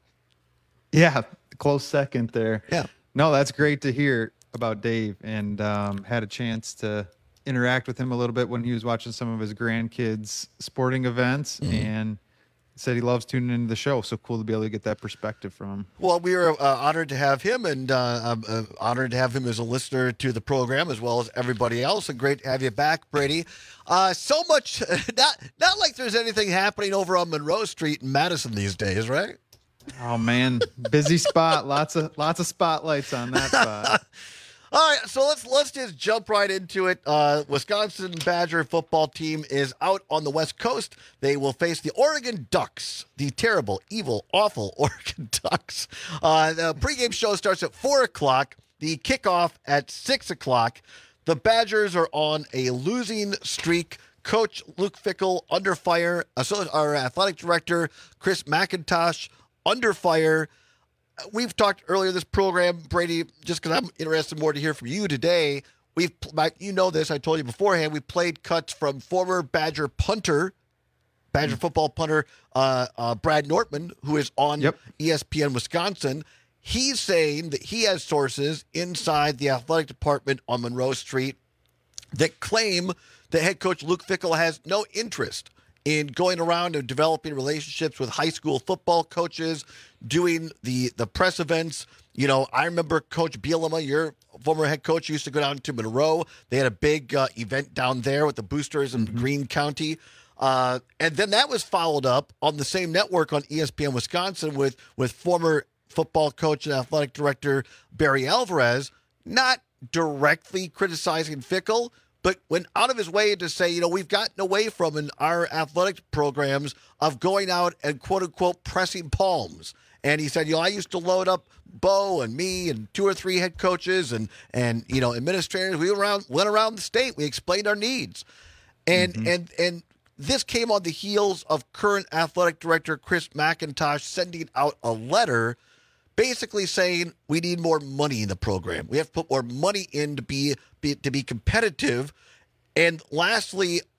S22: Yeah, close second there.
S9: Yeah.
S22: No, that's great to hear about Dave, and um, had a chance to interact with him a little bit when he was watching some of his grandkids' sporting events, mm-hmm. and said he loves tuning into the show. So cool to be able to get that perspective from him.
S9: Well, we are uh, honored to have him, and uh, I'm uh, honored to have him as a listener to the program, as well as everybody else. And great to have you back, Brady. Uh, so much, not not like there's anything happening over on Monroe Street in Madison these days, right?
S22: Oh man, busy spot. Lots of lots of spotlights on that spot.
S9: All right, so let's let's just jump right into it. Uh, Wisconsin Badger football team is out on the West Coast. They will face the Oregon Ducks, the terrible, evil, awful Oregon Ducks. Uh, the pregame show starts at four o'clock. The kickoff at six o'clock. The Badgers are on a losing streak. Coach Luke Fickell under fire. Our athletic director Chris McIntosh under fire. We've talked earlier this program, Brady, just because I'm interested more to hear from you today. We've, you know this, I told you beforehand, we played cuts from former Badger punter, Badger mm-hmm. football punter, uh, uh, Brad Nortman, who is on yep. E S P N Wisconsin. He's saying that he has sources inside the athletic department on Monroe Street that claim that head coach Luke Fickell has no interest in going around and developing relationships with high school football coaches, doing the, the press events. You know, I remember Coach Bielema, your former head coach, used to go down to Monroe. They had a big uh, event down there with the boosters in mm-hmm. Greene County. Uh, and then that was followed up on the same network on E S P N Wisconsin with, with former football coach and athletic director Barry Alvarez, not directly criticizing Fickell, but went out of his way to say, you know, we've gotten away from in our athletic programs of going out and quote unquote pressing palms. And he said, you know, I used to load up Bo and me and two or three head coaches and, and you know, administrators. We went around, went around the state. We explained our needs. And, mm-hmm. and, and this came on the heels of current athletic director Chris McIntosh sending out a letter basically saying we need more money in the program. We have to put more money in to be, be to be competitive. And lastly, uh,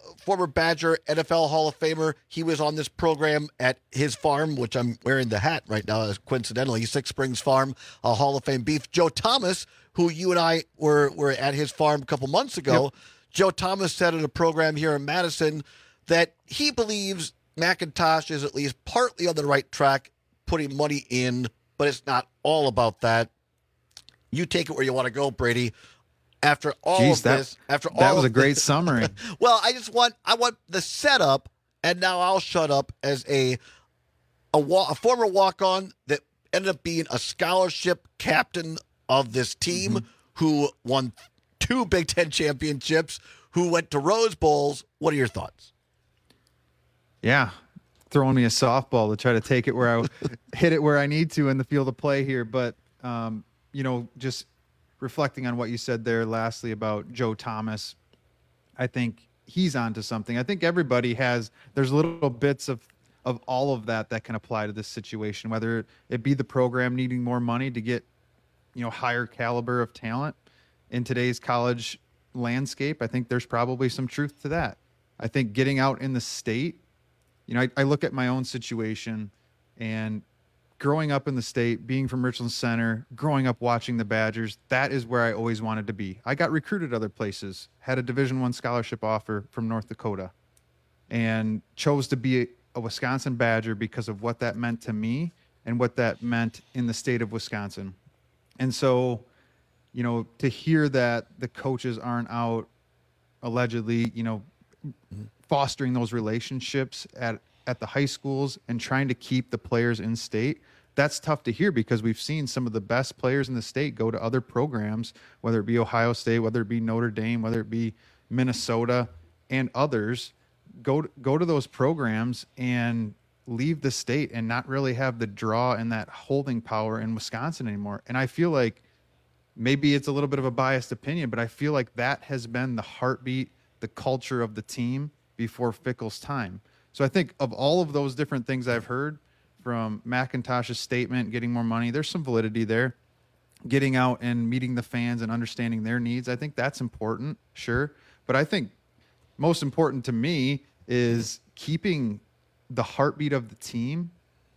S9: former Badger, N F L Hall of Famer. He was on this program at his farm, which I'm wearing the hat right now, coincidentally, Six Springs Farm, a Hall of Fame beef. Joe Thomas, who you and I were, were at his farm a couple months ago, yep. Joe Thomas said in a program here in Madison that he believes McIntosh is at least partly on the right track, putting money in, but it's not all about that. You take it where you want to go, Brady. After all
S22: Jeez,
S9: of
S22: that,
S9: this, after all
S22: that was
S9: of
S22: a great
S9: this,
S22: summary.
S9: Well, I just want I want the setup, and now I'll shut up as a a, a former walk-on that ended up being a scholarship captain of this team, mm-hmm. who won two Big Ten championships, who went to Rose Bowls. What are your thoughts?
S22: Yeah, throwing me a softball to try to take it where I hit it where I need to in the field of play here, but um, you know, just. Reflecting on what you said there lastly about Joe Thomas, I think he's onto something. I think everybody has, there's little bits of, of all of that that can apply to this situation, whether it be the program needing more money to get, you know, higher caliber of talent in today's college landscape. I think there's probably some truth to that. I think getting out in the state, you know, I, I look at my own situation and growing up in the state, being from Richland Center, growing up watching the Badgers, that is where I always wanted to be. I got recruited other places, had a Division One scholarship offer from North Dakota, and chose to be a, a Wisconsin Badger because of what that meant to me and what that meant in the state of Wisconsin. And so, you know, to hear that the coaches aren't out allegedly, you know, fostering those relationships at at the high schools and trying to keep the players in state, that's tough to hear because we've seen some of the best players in the state go to other programs, whether it be Ohio State, whether it be Notre Dame, whether it be Minnesota and others, go to, go to those programs and leave the state and not really have the draw and that holding power in Wisconsin anymore. And I feel like maybe it's a little bit of a biased opinion, but I feel like that has been the heartbeat, the culture of the team before Fickell's time. So I think of all of those different things I've heard from McIntosh's statement, getting more money, there's some validity there. Getting out and meeting the fans and understanding their needs, I think that's important, sure. But I think most important to me is keeping the heartbeat of the team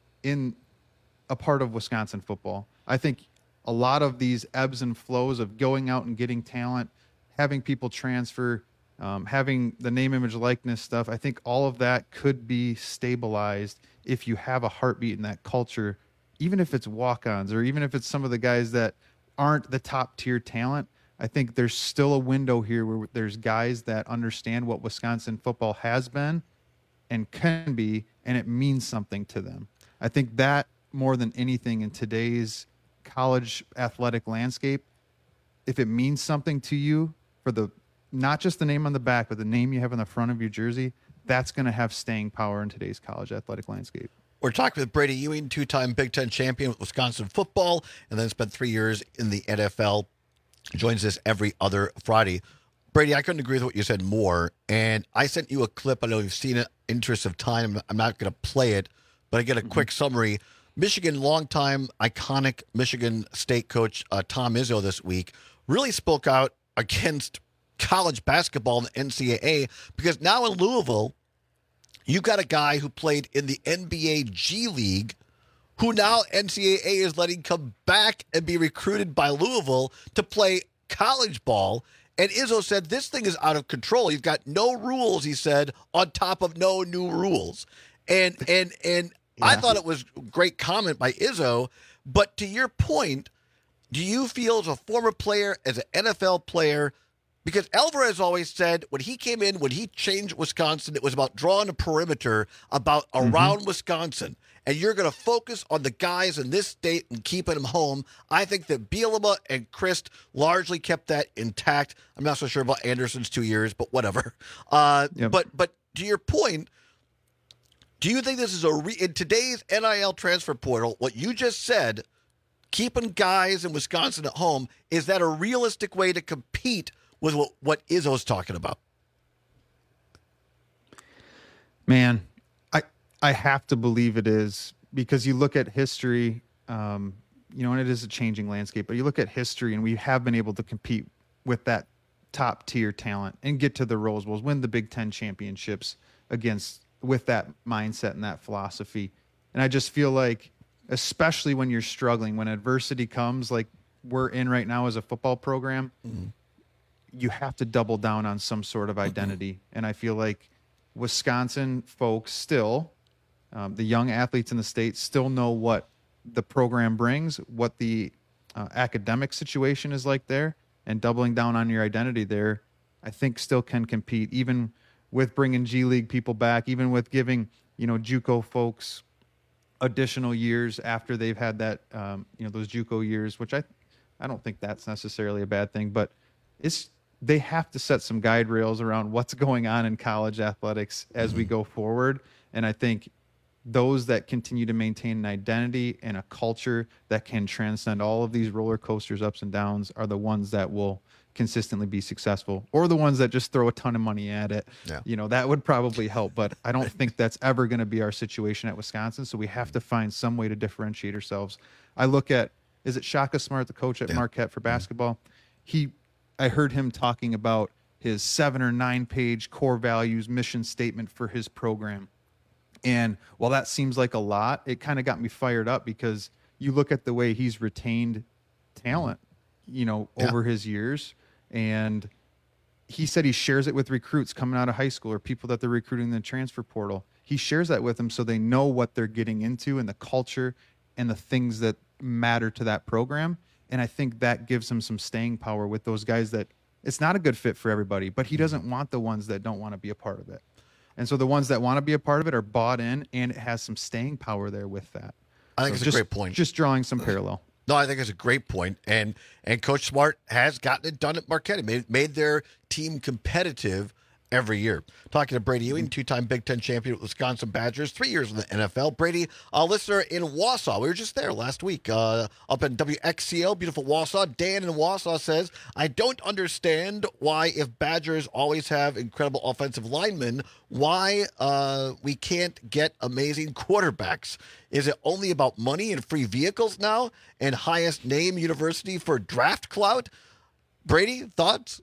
S22: in a part of Wisconsin football. I think a lot of these ebbs and flows of going out and getting talent, having people transfer, Um, having the name, image, likeness stuff, I think all of that could be stabilized if you have a heartbeat in that culture, even if it's walk-ons or even if it's some of the guys that aren't the top-tier talent. I think there's still a window here where there's guys that understand what Wisconsin football has been and can be, and it means something to them. I think that more than anything in today's college athletic landscape, if it means something to you for the not just the name on the back, but the name you have on the front of your jersey, that's going to have staying power in today's college athletic landscape.
S9: We're talking with Brady Ewing, two-time Big Ten champion with Wisconsin football, and then spent three years in the N F L. Joins us every other Friday. Brady, I couldn't agree with what you said more, and I sent you a clip. I know you've seen it. Interest of time, I'm not going to play it, but I get a mm-hmm. quick summary. Michigan, longtime, iconic Michigan State coach uh, Tom Izzo this week really spoke out against college basketball in the N C double A because now in Louisville, you've got a guy who played in the N B A G League who now N C double A is letting come back and be recruited by Louisville to play college ball. And Izzo said this thing is out of control. You've got no rules, he said, on top of no new rules. And and and yeah. I thought it was a great comment by Izzo. But to your point, do you feel as a former player, as an N F L player, because Alvarez always said when he came in, when he changed Wisconsin, it was about drawing a perimeter about around mm-hmm. Wisconsin. And you're going to focus on the guys in this state and keeping them home. I think that Bielema and Christ largely kept that intact. I'm not so sure about Anderson's two years, but whatever. Uh, yep. But but to your point, do you think this is a re- in today's N I L transfer portal? What you just said, keeping guys in Wisconsin at home, is that a realistic way to compete with what, what Izzo's talking about?
S22: Man, I I have to believe it is, because you look at history, um, you know, and it is a changing landscape, but you look at history and we have been able to compete with that top tier talent and get to the Rose Bowls, win the Big Ten championships against with that mindset and that philosophy. And I just feel like, especially when you're struggling, when adversity comes, like we're in right now as a football program, mm-hmm. you have to double down on some sort of identity. Mm-hmm. And I feel like Wisconsin folks still, um, the young athletes in the state still know what the program brings, what the uh, academic situation is like there, and doubling down on your identity there, I think still can compete, even with bringing G League people back, even with giving, you know, JUCO folks additional years after they've had that, um, you know, those JUCO years, which I, I don't think that's necessarily a bad thing, but it's, they have to set some guide rails around what's going on in college athletics as mm-hmm. we go forward. And I think those that continue to maintain an identity and a culture that can transcend all of these roller coasters, ups and downs, are the ones that will consistently be successful, or the ones that just throw a ton of money at it.
S9: Yeah.
S22: You know, that would probably help, but I don't think that's ever going to be our situation at Wisconsin. So we have to find some way to differentiate ourselves. I look at, is it Shaka Smart, the coach at yeah. Marquette for basketball? He, I heard him talking about his seven or nine page core values mission statement for his program. And while that seems like a lot, it kind of got me fired up, because you look at the way he's retained talent, you know, yeah. over his years. And he said he shares it with recruits coming out of high school or people that they're recruiting in the transfer portal. He shares that with them so they know what they're getting into and the culture and the things that matter to that program. And I think that gives him some staying power with those guys that it's not a good fit for everybody, but he doesn't want the ones that don't want to be a part of it. And so the ones that want to be a part of it are bought in, and it has some staying power there with that.
S9: I think
S22: so
S9: it's
S22: just,
S9: a great point.
S22: Just drawing some parallel.
S9: No, I think it's a great point. And and Coach Smart has gotten it done at Marquette. He made, made their team competitive every year. Talking to Brady Ewing, two-time Big Ten champion with Wisconsin Badgers, three years in the N F L. Brady, a listener in Wausau. We were just there last week uh, up in W X C L, beautiful Wausau. Dan in Wausau says, I don't understand why, if Badgers always have incredible offensive linemen, why uh, we can't get amazing quarterbacks. Is it only about money and free vehicles now and highest name university for draft clout? Brady, thoughts?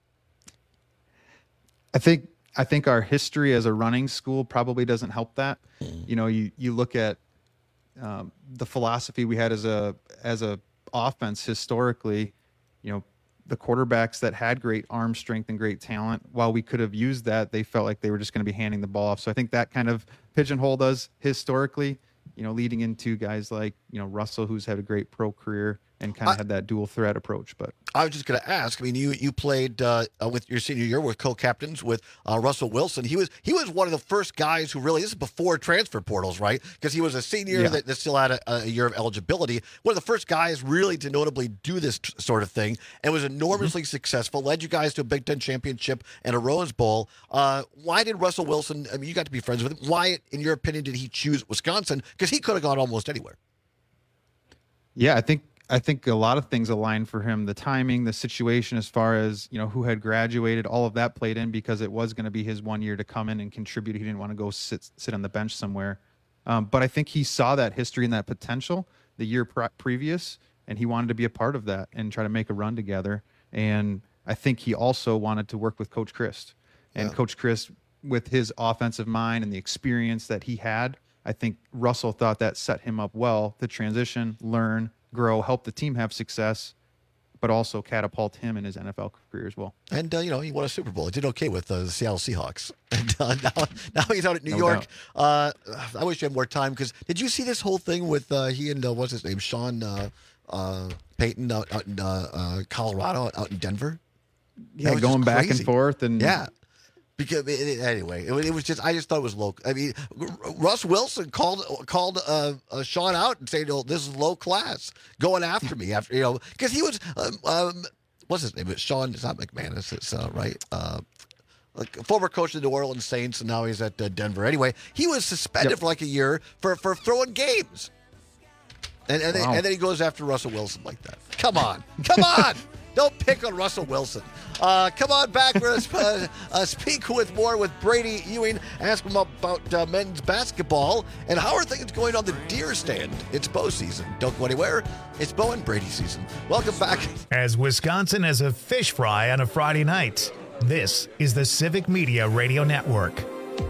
S22: I think I think our history as a running school probably doesn't help that. You know, you you look at um, the philosophy we had as a as a offense historically. You know, the quarterbacks that had great arm strength and great talent, while we could have used that, they felt like they were just going to be handing the ball off. So I think that kind of pigeonholed us historically. You know, leading into guys like, you know, Russell, who's had a great pro career and kind of I, had that dual threat approach. But
S9: I was just going to ask. I mean, you you played uh, with your senior year with co-captains with uh, Russell Wilson. He was he was one of the first guys who really, this is before transfer portals, right? Because he was a senior yeah. that, that still had a, a year of eligibility. One of the first guys really to notably do this t- sort of thing, and was enormously mm-hmm. successful. Led you guys to a Big Ten championship and a Rose Bowl. Uh, why did Russell Wilson? I mean, you got to be friends with him. Why, in your opinion, did he choose Wisconsin? Because he could have gone almost anywhere.
S22: Yeah, I think. I think a lot of things aligned for him. The timing, the situation, as far as, you know, who had graduated, all of that played in, because it was going to be his one year to come in and contribute. He didn't want to go sit sit on the bench somewhere. Um, but I think he saw that history and that potential the year pre- previous, and he wanted to be a part of that and try to make a run together. And I think he also wanted to work with Coach Christ. And yeah. Coach Christ, with his offensive mind and the experience that he had, I think Russell thought that set him up well to transition, learn, grow, help the team have success, but also catapult him in his N F L career as well.
S9: And, uh, you know, he won a Super Bowl. He did okay with uh, the Seattle Seahawks. And uh, now, now he's out at New no York. Uh, I wish you had more time, because did you see this whole thing with uh, he and, uh, what's his name, Sean uh, uh, Payton out, out in uh, uh, Colorado, out in Denver?
S22: Yeah, going back and forth. and
S9: Yeah. Because it, it, anyway, it, it was just, I just thought it was low. I mean, Russ Wilson called called uh, uh, Sean out and said, "Oh, this is low class, going after me." After, you know, because he was, um, um, what's his name? It's Sean. It's not McManus. It's uh, right. Uh, like a former coach of the New Orleans Saints, and now he's at uh, Denver. Anyway, he was suspended yep. for like a year for, for throwing games, and and, wow. then, and then he goes after Russell Wilson like that. Come on, come on. Don't pick on Russell Wilson. Uh, come on back. We're going to uh, uh, speak with more with Brady Ewing. Ask him about uh, men's basketball and how are things going on the deer stand. It's bow season. Don't go anywhere. It's Bo and Brady season. Welcome back.
S1: As Wisconsin has a fish fry on a Friday night, this is the Civic Media Radio Network.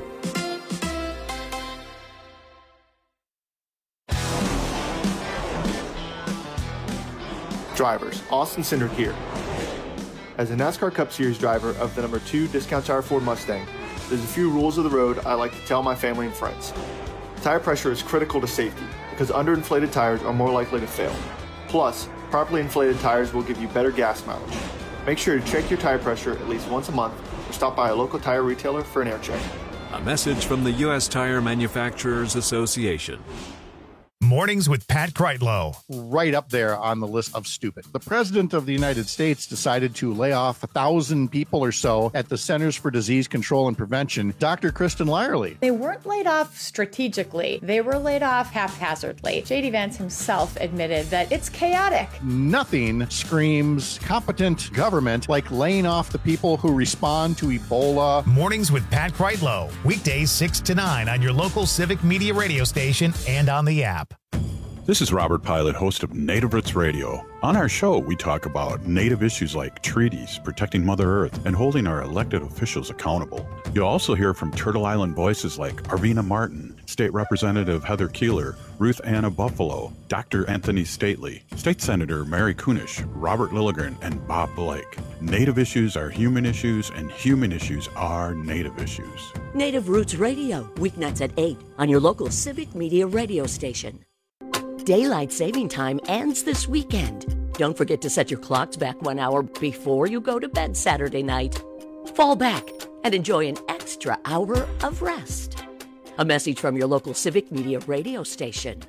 S7: Drivers, Austin Cindric here. As a NASCAR Cup Series driver of the number two Discount Tire Ford Mustang, there's a few rules of the road I like to tell my family and friends. Tire pressure is critical to safety because underinflated tires are more likely to fail. Plus, properly inflated tires will give you better gas mileage. Make sure to check your tire pressure at least once a month or stop by a local tire retailer for an air check.
S8: A message from the U S Tire Manufacturers Association.
S1: Mornings with Pat Kreitlow.
S3: Right up there on the list of stupid. The president of the United States decided to lay off a thousand people or so at the Centers for Disease Control and Prevention. Doctor Kristen Lyerly.
S12: They weren't laid off strategically. They were laid off haphazardly. J D Vance himself admitted that it's chaotic.
S3: Nothing screams competent government like laying off the people who respond to Ebola.
S1: Mornings with Pat Kreitlow. Weekdays six to nine on your local Civic Media radio station and on the app.
S13: This is Robert Pilot, host of Native Roots Radio. On our show, we talk about Native issues like treaties, protecting Mother Earth, and holding our elected officials accountable. You'll also hear from Turtle Island voices like Arvina Martin, State Representative Heather Keeler, Ruth Anna Buffalo, Doctor Anthony Stately, State Senator Mary Kunish, Robert Lilligren, and Bob Blake. Native issues are human issues, and human issues are Native issues.
S14: Native Roots Radio, weeknights at eight on your local Civic Media radio station. Daylight saving time ends this weekend. Don't forget to set your clocks back one hour before you go to bed Saturday night. Fall back and enjoy an extra hour of rest. A message from your local Civic Media radio station.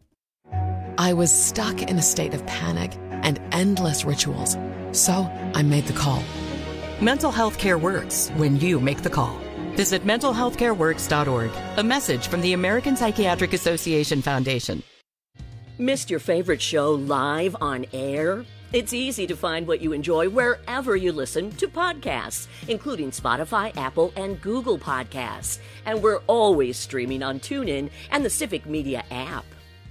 S26: I was stuck in a state of panic and endless rituals, so I made the call.
S27: Mental health care works when you make the call. Visit mental health care works dot org. A message from the American Psychiatric Association Foundation.
S14: Missed your favorite show live on air? It's easy to find what you enjoy wherever you listen to podcasts, including Spotify, Apple, and Google Podcasts. And we're always streaming on TuneIn and the Civic Media app.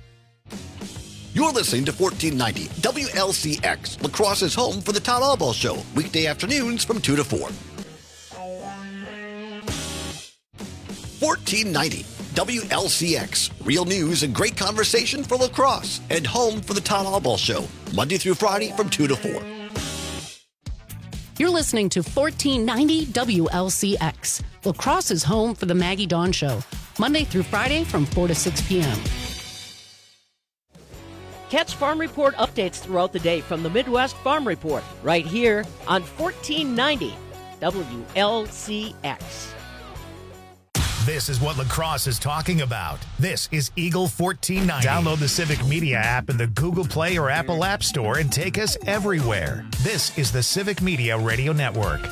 S9: You're listening to fourteen ninety W L C X, La Crosse's home for the Todd Albaugh Show, weekday afternoons from two to four. fourteen ninety W L C X, real news and great conversation for La Crosse, and home for the Todd Albaugh Show, Monday through Friday from two to four.
S28: You're listening to fourteen ninety W L C X, La Crosse's home for the Maggie Dawn Show, Monday through Friday from four to six p.m.
S29: Catch Farm Report updates throughout the day from the Midwest Farm Report, right here on fourteen ninety W L C X.
S1: This is what La Crosse is talking about. This is Eagle fourteen ninety. Download the Civic Media app in the Google Play or Apple App Store and take us everywhere. This is the Civic Media Radio Network.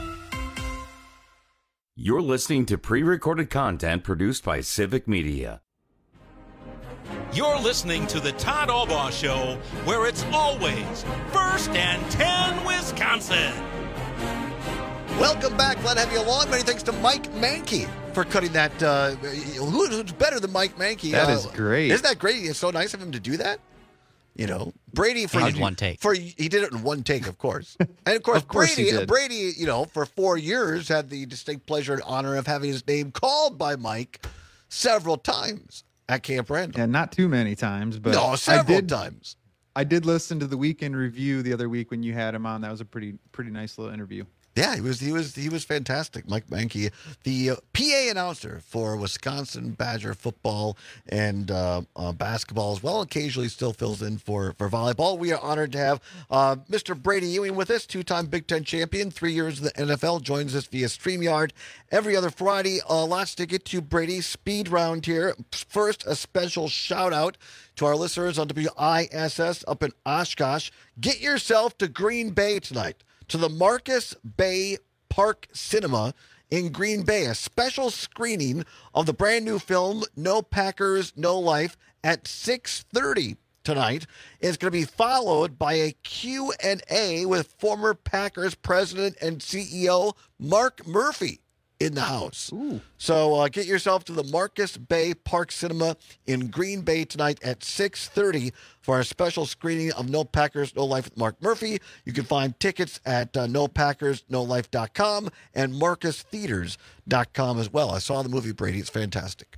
S11: You're listening to pre-recorded content produced by Civic Media.
S30: You're listening to the Todd Albaugh Show, where it's always first and ten Wisconsin.
S9: Welcome back. Glad to have you along. Many thanks to Mike Mankey for cutting that. Uh, who, who's better than Mike Mankey?
S22: That
S9: uh,
S22: is great.
S9: Isn't that great? It's so nice of him to do that. You know, Brady for
S10: he did one take.
S9: For he did it in one take, of course. And of course,
S22: Of course he
S9: Brady,
S22: did.
S9: Brady, you know, for four years had the distinct pleasure and honor of having his name called by Mike several times at Camp Randall.
S22: Yeah, not too many times, but
S9: No, several
S22: I did,
S9: times.
S22: I did listen to the weekend review the other week when you had him on. That was a pretty pretty nice little interview.
S9: Yeah, he was he was he was fantastic, Mike Mankey, the uh, P A announcer for Wisconsin Badger football and uh, uh, basketball as well. Occasionally, still fills in for for volleyball. We are honored to have uh, Mister Brady Ewing with us, two-time Big Ten champion, three years in the N F L. Joins us via StreamYard every other Friday. Uh, lots to get to, Brady. Speed round here. First, a special shout out to our listeners on W I S S up in Oshkosh. Get yourself to Green Bay tonight, to the Marcus Bay Park Cinema in Green Bay, a special screening of the brand new film No Packers, No Life at six thirty tonight. It's going to be followed by a Q and A with former Packers president and C E O Mark Murphy in the house.
S22: Ooh.
S9: So uh, get yourself to the Marcus Bay Park Cinema in Green Bay tonight at six thirty for our special screening of No Packers, No Life with Mark Murphy. You can find tickets at uh, no packers no life dot com and marcus theaters dot com as well. I saw the movie, Brady. It's fantastic.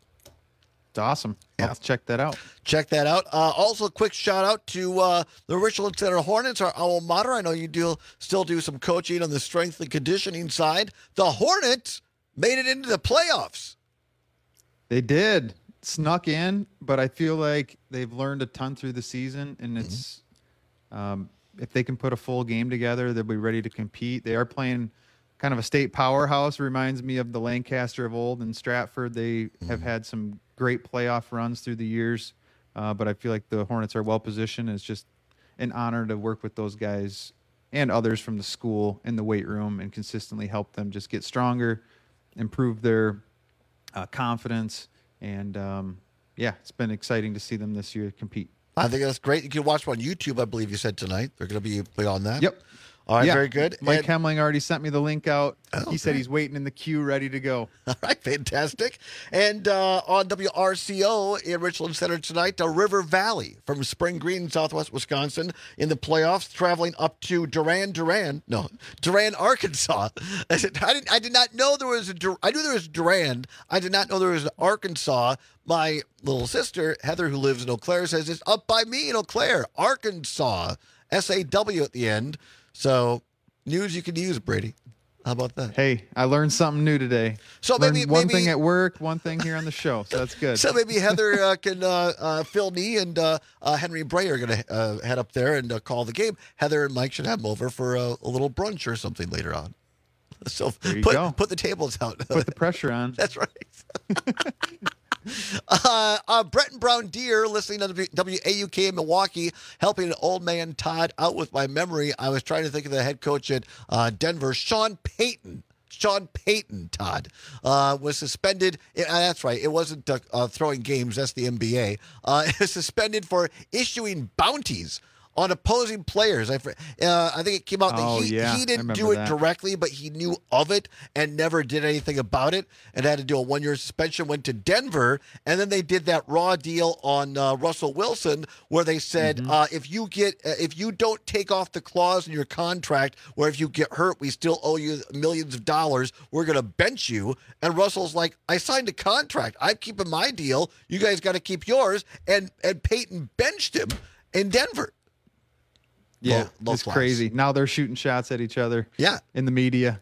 S22: It's awesome. I'll have to check that out.
S9: Check that out. Uh, also, a quick shout out to uh, the Richland Center Hornets, our alma mater. I know you do still do some coaching on the strength and conditioning side. The Hornets made it into the playoffs.
S22: They did. Snuck in, but I feel like they've learned a ton through the season, and it's um, if they can put a full game together, they'll be ready to compete. They are playing kind of a state powerhouse. Reminds me of the Lancaster of old and Stratford. They have had some great playoff runs through the years, uh, but I feel like the Hornets are well positioned. It's just an honor to work with those guys and others from the school in the weight room and consistently help them just get stronger, improve their uh, confidence, and um, yeah, it's been exciting to see them this year compete.
S9: I think that's great. You can watch them on YouTube, I believe you said tonight. They're going to be on that.
S22: Yep.
S9: All right,
S22: yeah.
S9: very good.
S22: Mike
S9: And-
S22: Hemling already sent me the link out.
S9: Oh,
S22: he said
S9: great.
S22: he's waiting in the queue, ready to go.
S9: All right, fantastic. And uh, on W R C O in Richland Center tonight, the River Valley from Spring Green, southwest Wisconsin, in the playoffs, traveling up to Duran, Duran, no, Duran, Arkansas. I, said, I, didn't, I did not know there was a, Dur- I knew there was Duran. I did not know there was an Arkansas. My little sister, Heather, who lives in Eau Claire, says it's up by me in Eau Claire, Arkansas, S A W at the end. So, news you can use, Brady. How about that?
S22: Hey, I learned something new today.
S9: So
S22: Learned
S9: maybe-
S22: one
S9: maybe-
S22: thing at work, one thing here on the show. So that's good.
S9: So maybe Heather uh, can, uh, uh, Phil Nee and uh, uh, Henry Bray are going to uh, head up there and uh, call the game. Heather and Mike should have them over for a, a little brunch or something later on. So
S22: There you
S9: put,
S22: go.
S9: put the tables out.
S22: Put the pressure on.
S9: That's right. Uh, uh, Breton Brown Deer, listening to W A U K in Milwaukee, helping an old man Todd out with my memory. I was trying to think of the head coach at uh, Denver, Sean Payton. Sean Payton, Todd, uh, was suspended. Uh, that's right. It wasn't uh, uh, throwing games. That's the N B A. Uh, suspended for issuing bounties on opposing players. I, uh, I think it came out that
S22: Oh,
S9: he,
S22: yeah.
S9: he
S22: I
S9: didn't
S22: remember
S9: do it
S22: that.
S9: directly, but he knew of it and never did anything about it and had to do a one-year suspension, went to Denver, and then they did that raw deal on uh, Russell Wilson where they said,
S22: Mm-hmm.
S9: uh, if you get, uh, if you don't take off the clause in your contract where if you get hurt, we still owe you millions of dollars, we're going to bench you. And Russell's like, I signed a contract. I'm keeping my deal. You guys got to keep yours. And, and Peyton benched him in Denver.
S22: Yeah,
S9: Low- low
S22: it's
S9: class.
S22: crazy. Now they're shooting shots at each other.
S9: Yeah.
S22: In the media.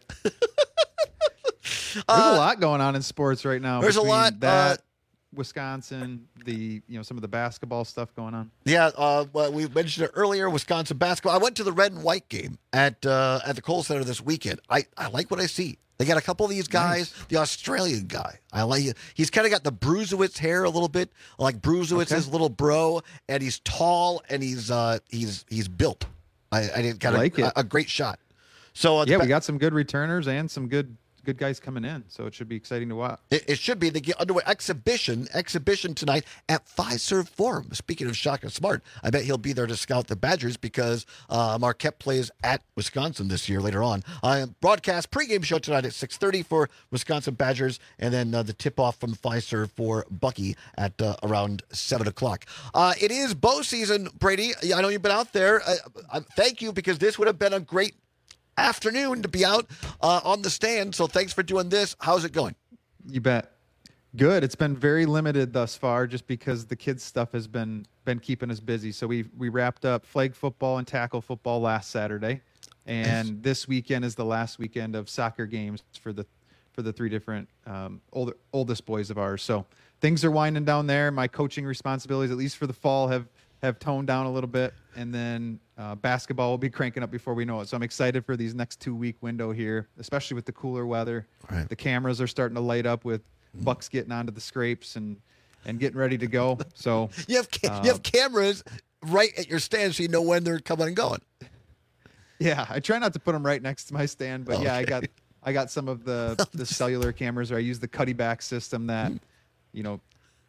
S22: There's a lot going on in sports right now.
S9: There's a
S22: between
S9: lot,
S22: That
S9: uh,
S22: Wisconsin, the you know some of the basketball stuff going on.
S9: Yeah, uh, well, we mentioned it earlier. Wisconsin basketball. I went to the red and white game at uh, at the Kohl Center this weekend. I, I like what I see. They got a couple of these guys. The Australian guy, I like. He's kind of got the Bruzewicz hair a little bit, like Bruzewitz's
S22: Okay.
S9: little bro, and he's tall and he's uh, he's he's built. I, I didn't kind of
S22: Like it.
S9: a, a great shot. So uh,
S22: Yeah,
S9: the-
S22: we got some good returners and some good good guys coming in, so it should be exciting to watch.
S9: It, it should be. They get underway exhibition exhibition tonight at Fiserv Forum. Speaking of Shaka Smart, I bet he'll be there to scout the Badgers because uh, Marquette plays at Wisconsin this year later on. I broadcast pregame show tonight at six thirty for Wisconsin Badgers, and then uh, the tip-off from Fiserv for Bucky at uh, around seven o'clock. Uh, it is bow season, Brady. I know you've been out there. Uh, uh, thank you, because this would have been a great afternoon to be out uh, on the stand. So thanks for doing this. How's it going?
S22: You bet. Good. It's been very limited thus far, just because the kids' stuff has been been keeping us busy. So we we wrapped up flag football and tackle football last Saturday, and
S9: Nice.
S22: this weekend is the last weekend of soccer games for the for the three different um, older oldest boys of ours. So things are winding down there. My coaching responsibilities, at least for the fall, have have toned down a little bit, and then uh, basketball will be cranking up before we know it. So I'm excited for these next two week window here, especially with the cooler weather.
S9: Right.
S22: The cameras are starting to light up with bucks getting onto the scrapes and and getting ready to go. So
S9: You have ca-
S22: uh,
S9: you have cameras right at your stand, so you know when they're coming and going.
S22: yeah, I try not to put them right next to my stand, but yeah, I
S9: Okay.
S22: got I got some of the the cellular cameras, or I use the cutty back system that you know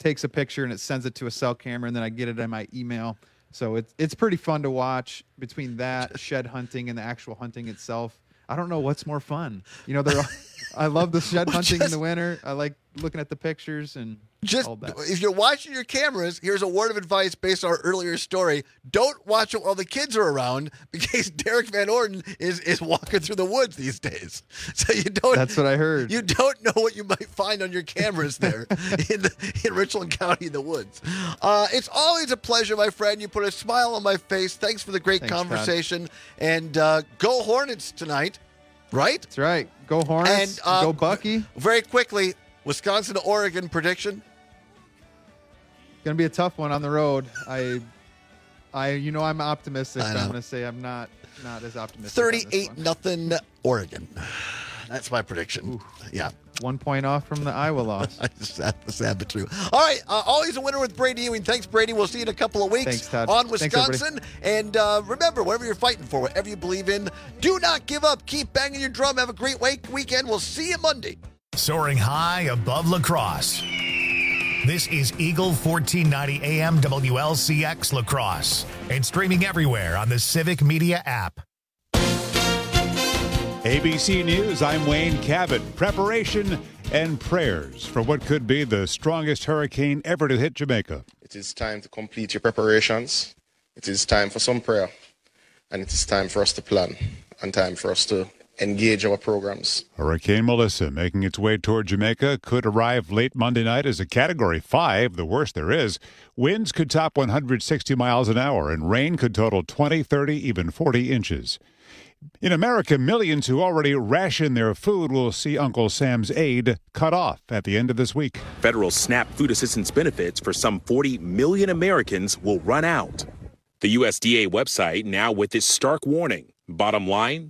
S22: takes a picture and it sends it to a cell camera, and then I get it in my email. So it's it's pretty fun to watch between that, shed hunting, and the actual hunting itself. I don't know what's more fun. You know, they're. I love the shed hunting just, in the winter. I like looking at the pictures and
S9: just
S22: all that.
S9: If you're watching your cameras, here's a word of advice based on our earlier story. Don't watch it while the kids are around, because Derek Van Orden is, is walking through the woods these days. So you don't.
S22: That's what I heard.
S9: You don't know what you might find on your cameras there in the, in Richland County in the woods. Uh, it's always a pleasure, my friend. You put a smile on my face. Thanks for the great Thanks, conversation. Todd. And uh, go Hornets tonight. Right?
S22: That's right. Go Hornets. And, uh, go Bucky.
S9: Very quickly, Wisconsin to Oregon prediction.
S22: Going to be a tough one on the road. I, I, you know, I'm optimistic. Know. I'm going to say I'm not, not as optimistic.
S9: thirty-eight nothing Oregon. That's my prediction. Ooh. Yeah.
S22: One point off from the Iowa loss.
S9: sad, sad but true. All right. Uh, always a winner with Brady Ewing. Thanks, Brady. We'll see you in a couple of weeks
S22: Thanks, Todd.
S9: on Wisconsin.
S22: Thanks,
S9: and uh, remember, whatever you're fighting for, whatever you believe in, do not give up. Keep banging your drum. Have a great week- weekend. We'll see you Monday.
S1: Soaring high above La Crosse. This is Eagle fourteen ninety A M W L C X La Crosse and streaming everywhere on the Civic Media app.
S4: A B C News, I'm Wayne Cabot. Preparation and prayers for what could be the strongest hurricane ever to hit Jamaica.
S5: It is time to complete your preparations. It is time for some prayer. And it is time for us to plan and time for us to engage our programs.
S4: Hurricane Melissa, making its way toward Jamaica, could arrive late Monday night as a Category five, the worst there is. Winds could top one hundred sixty miles an hour, and rain could total twenty, thirty, even forty inches. In America, millions who already ration their food will see Uncle Sam's aid cut off at the end of this week.
S6: Federal SNAP food assistance benefits for some forty million Americans will run out. The U S D A website now with this stark warning. Bottom line,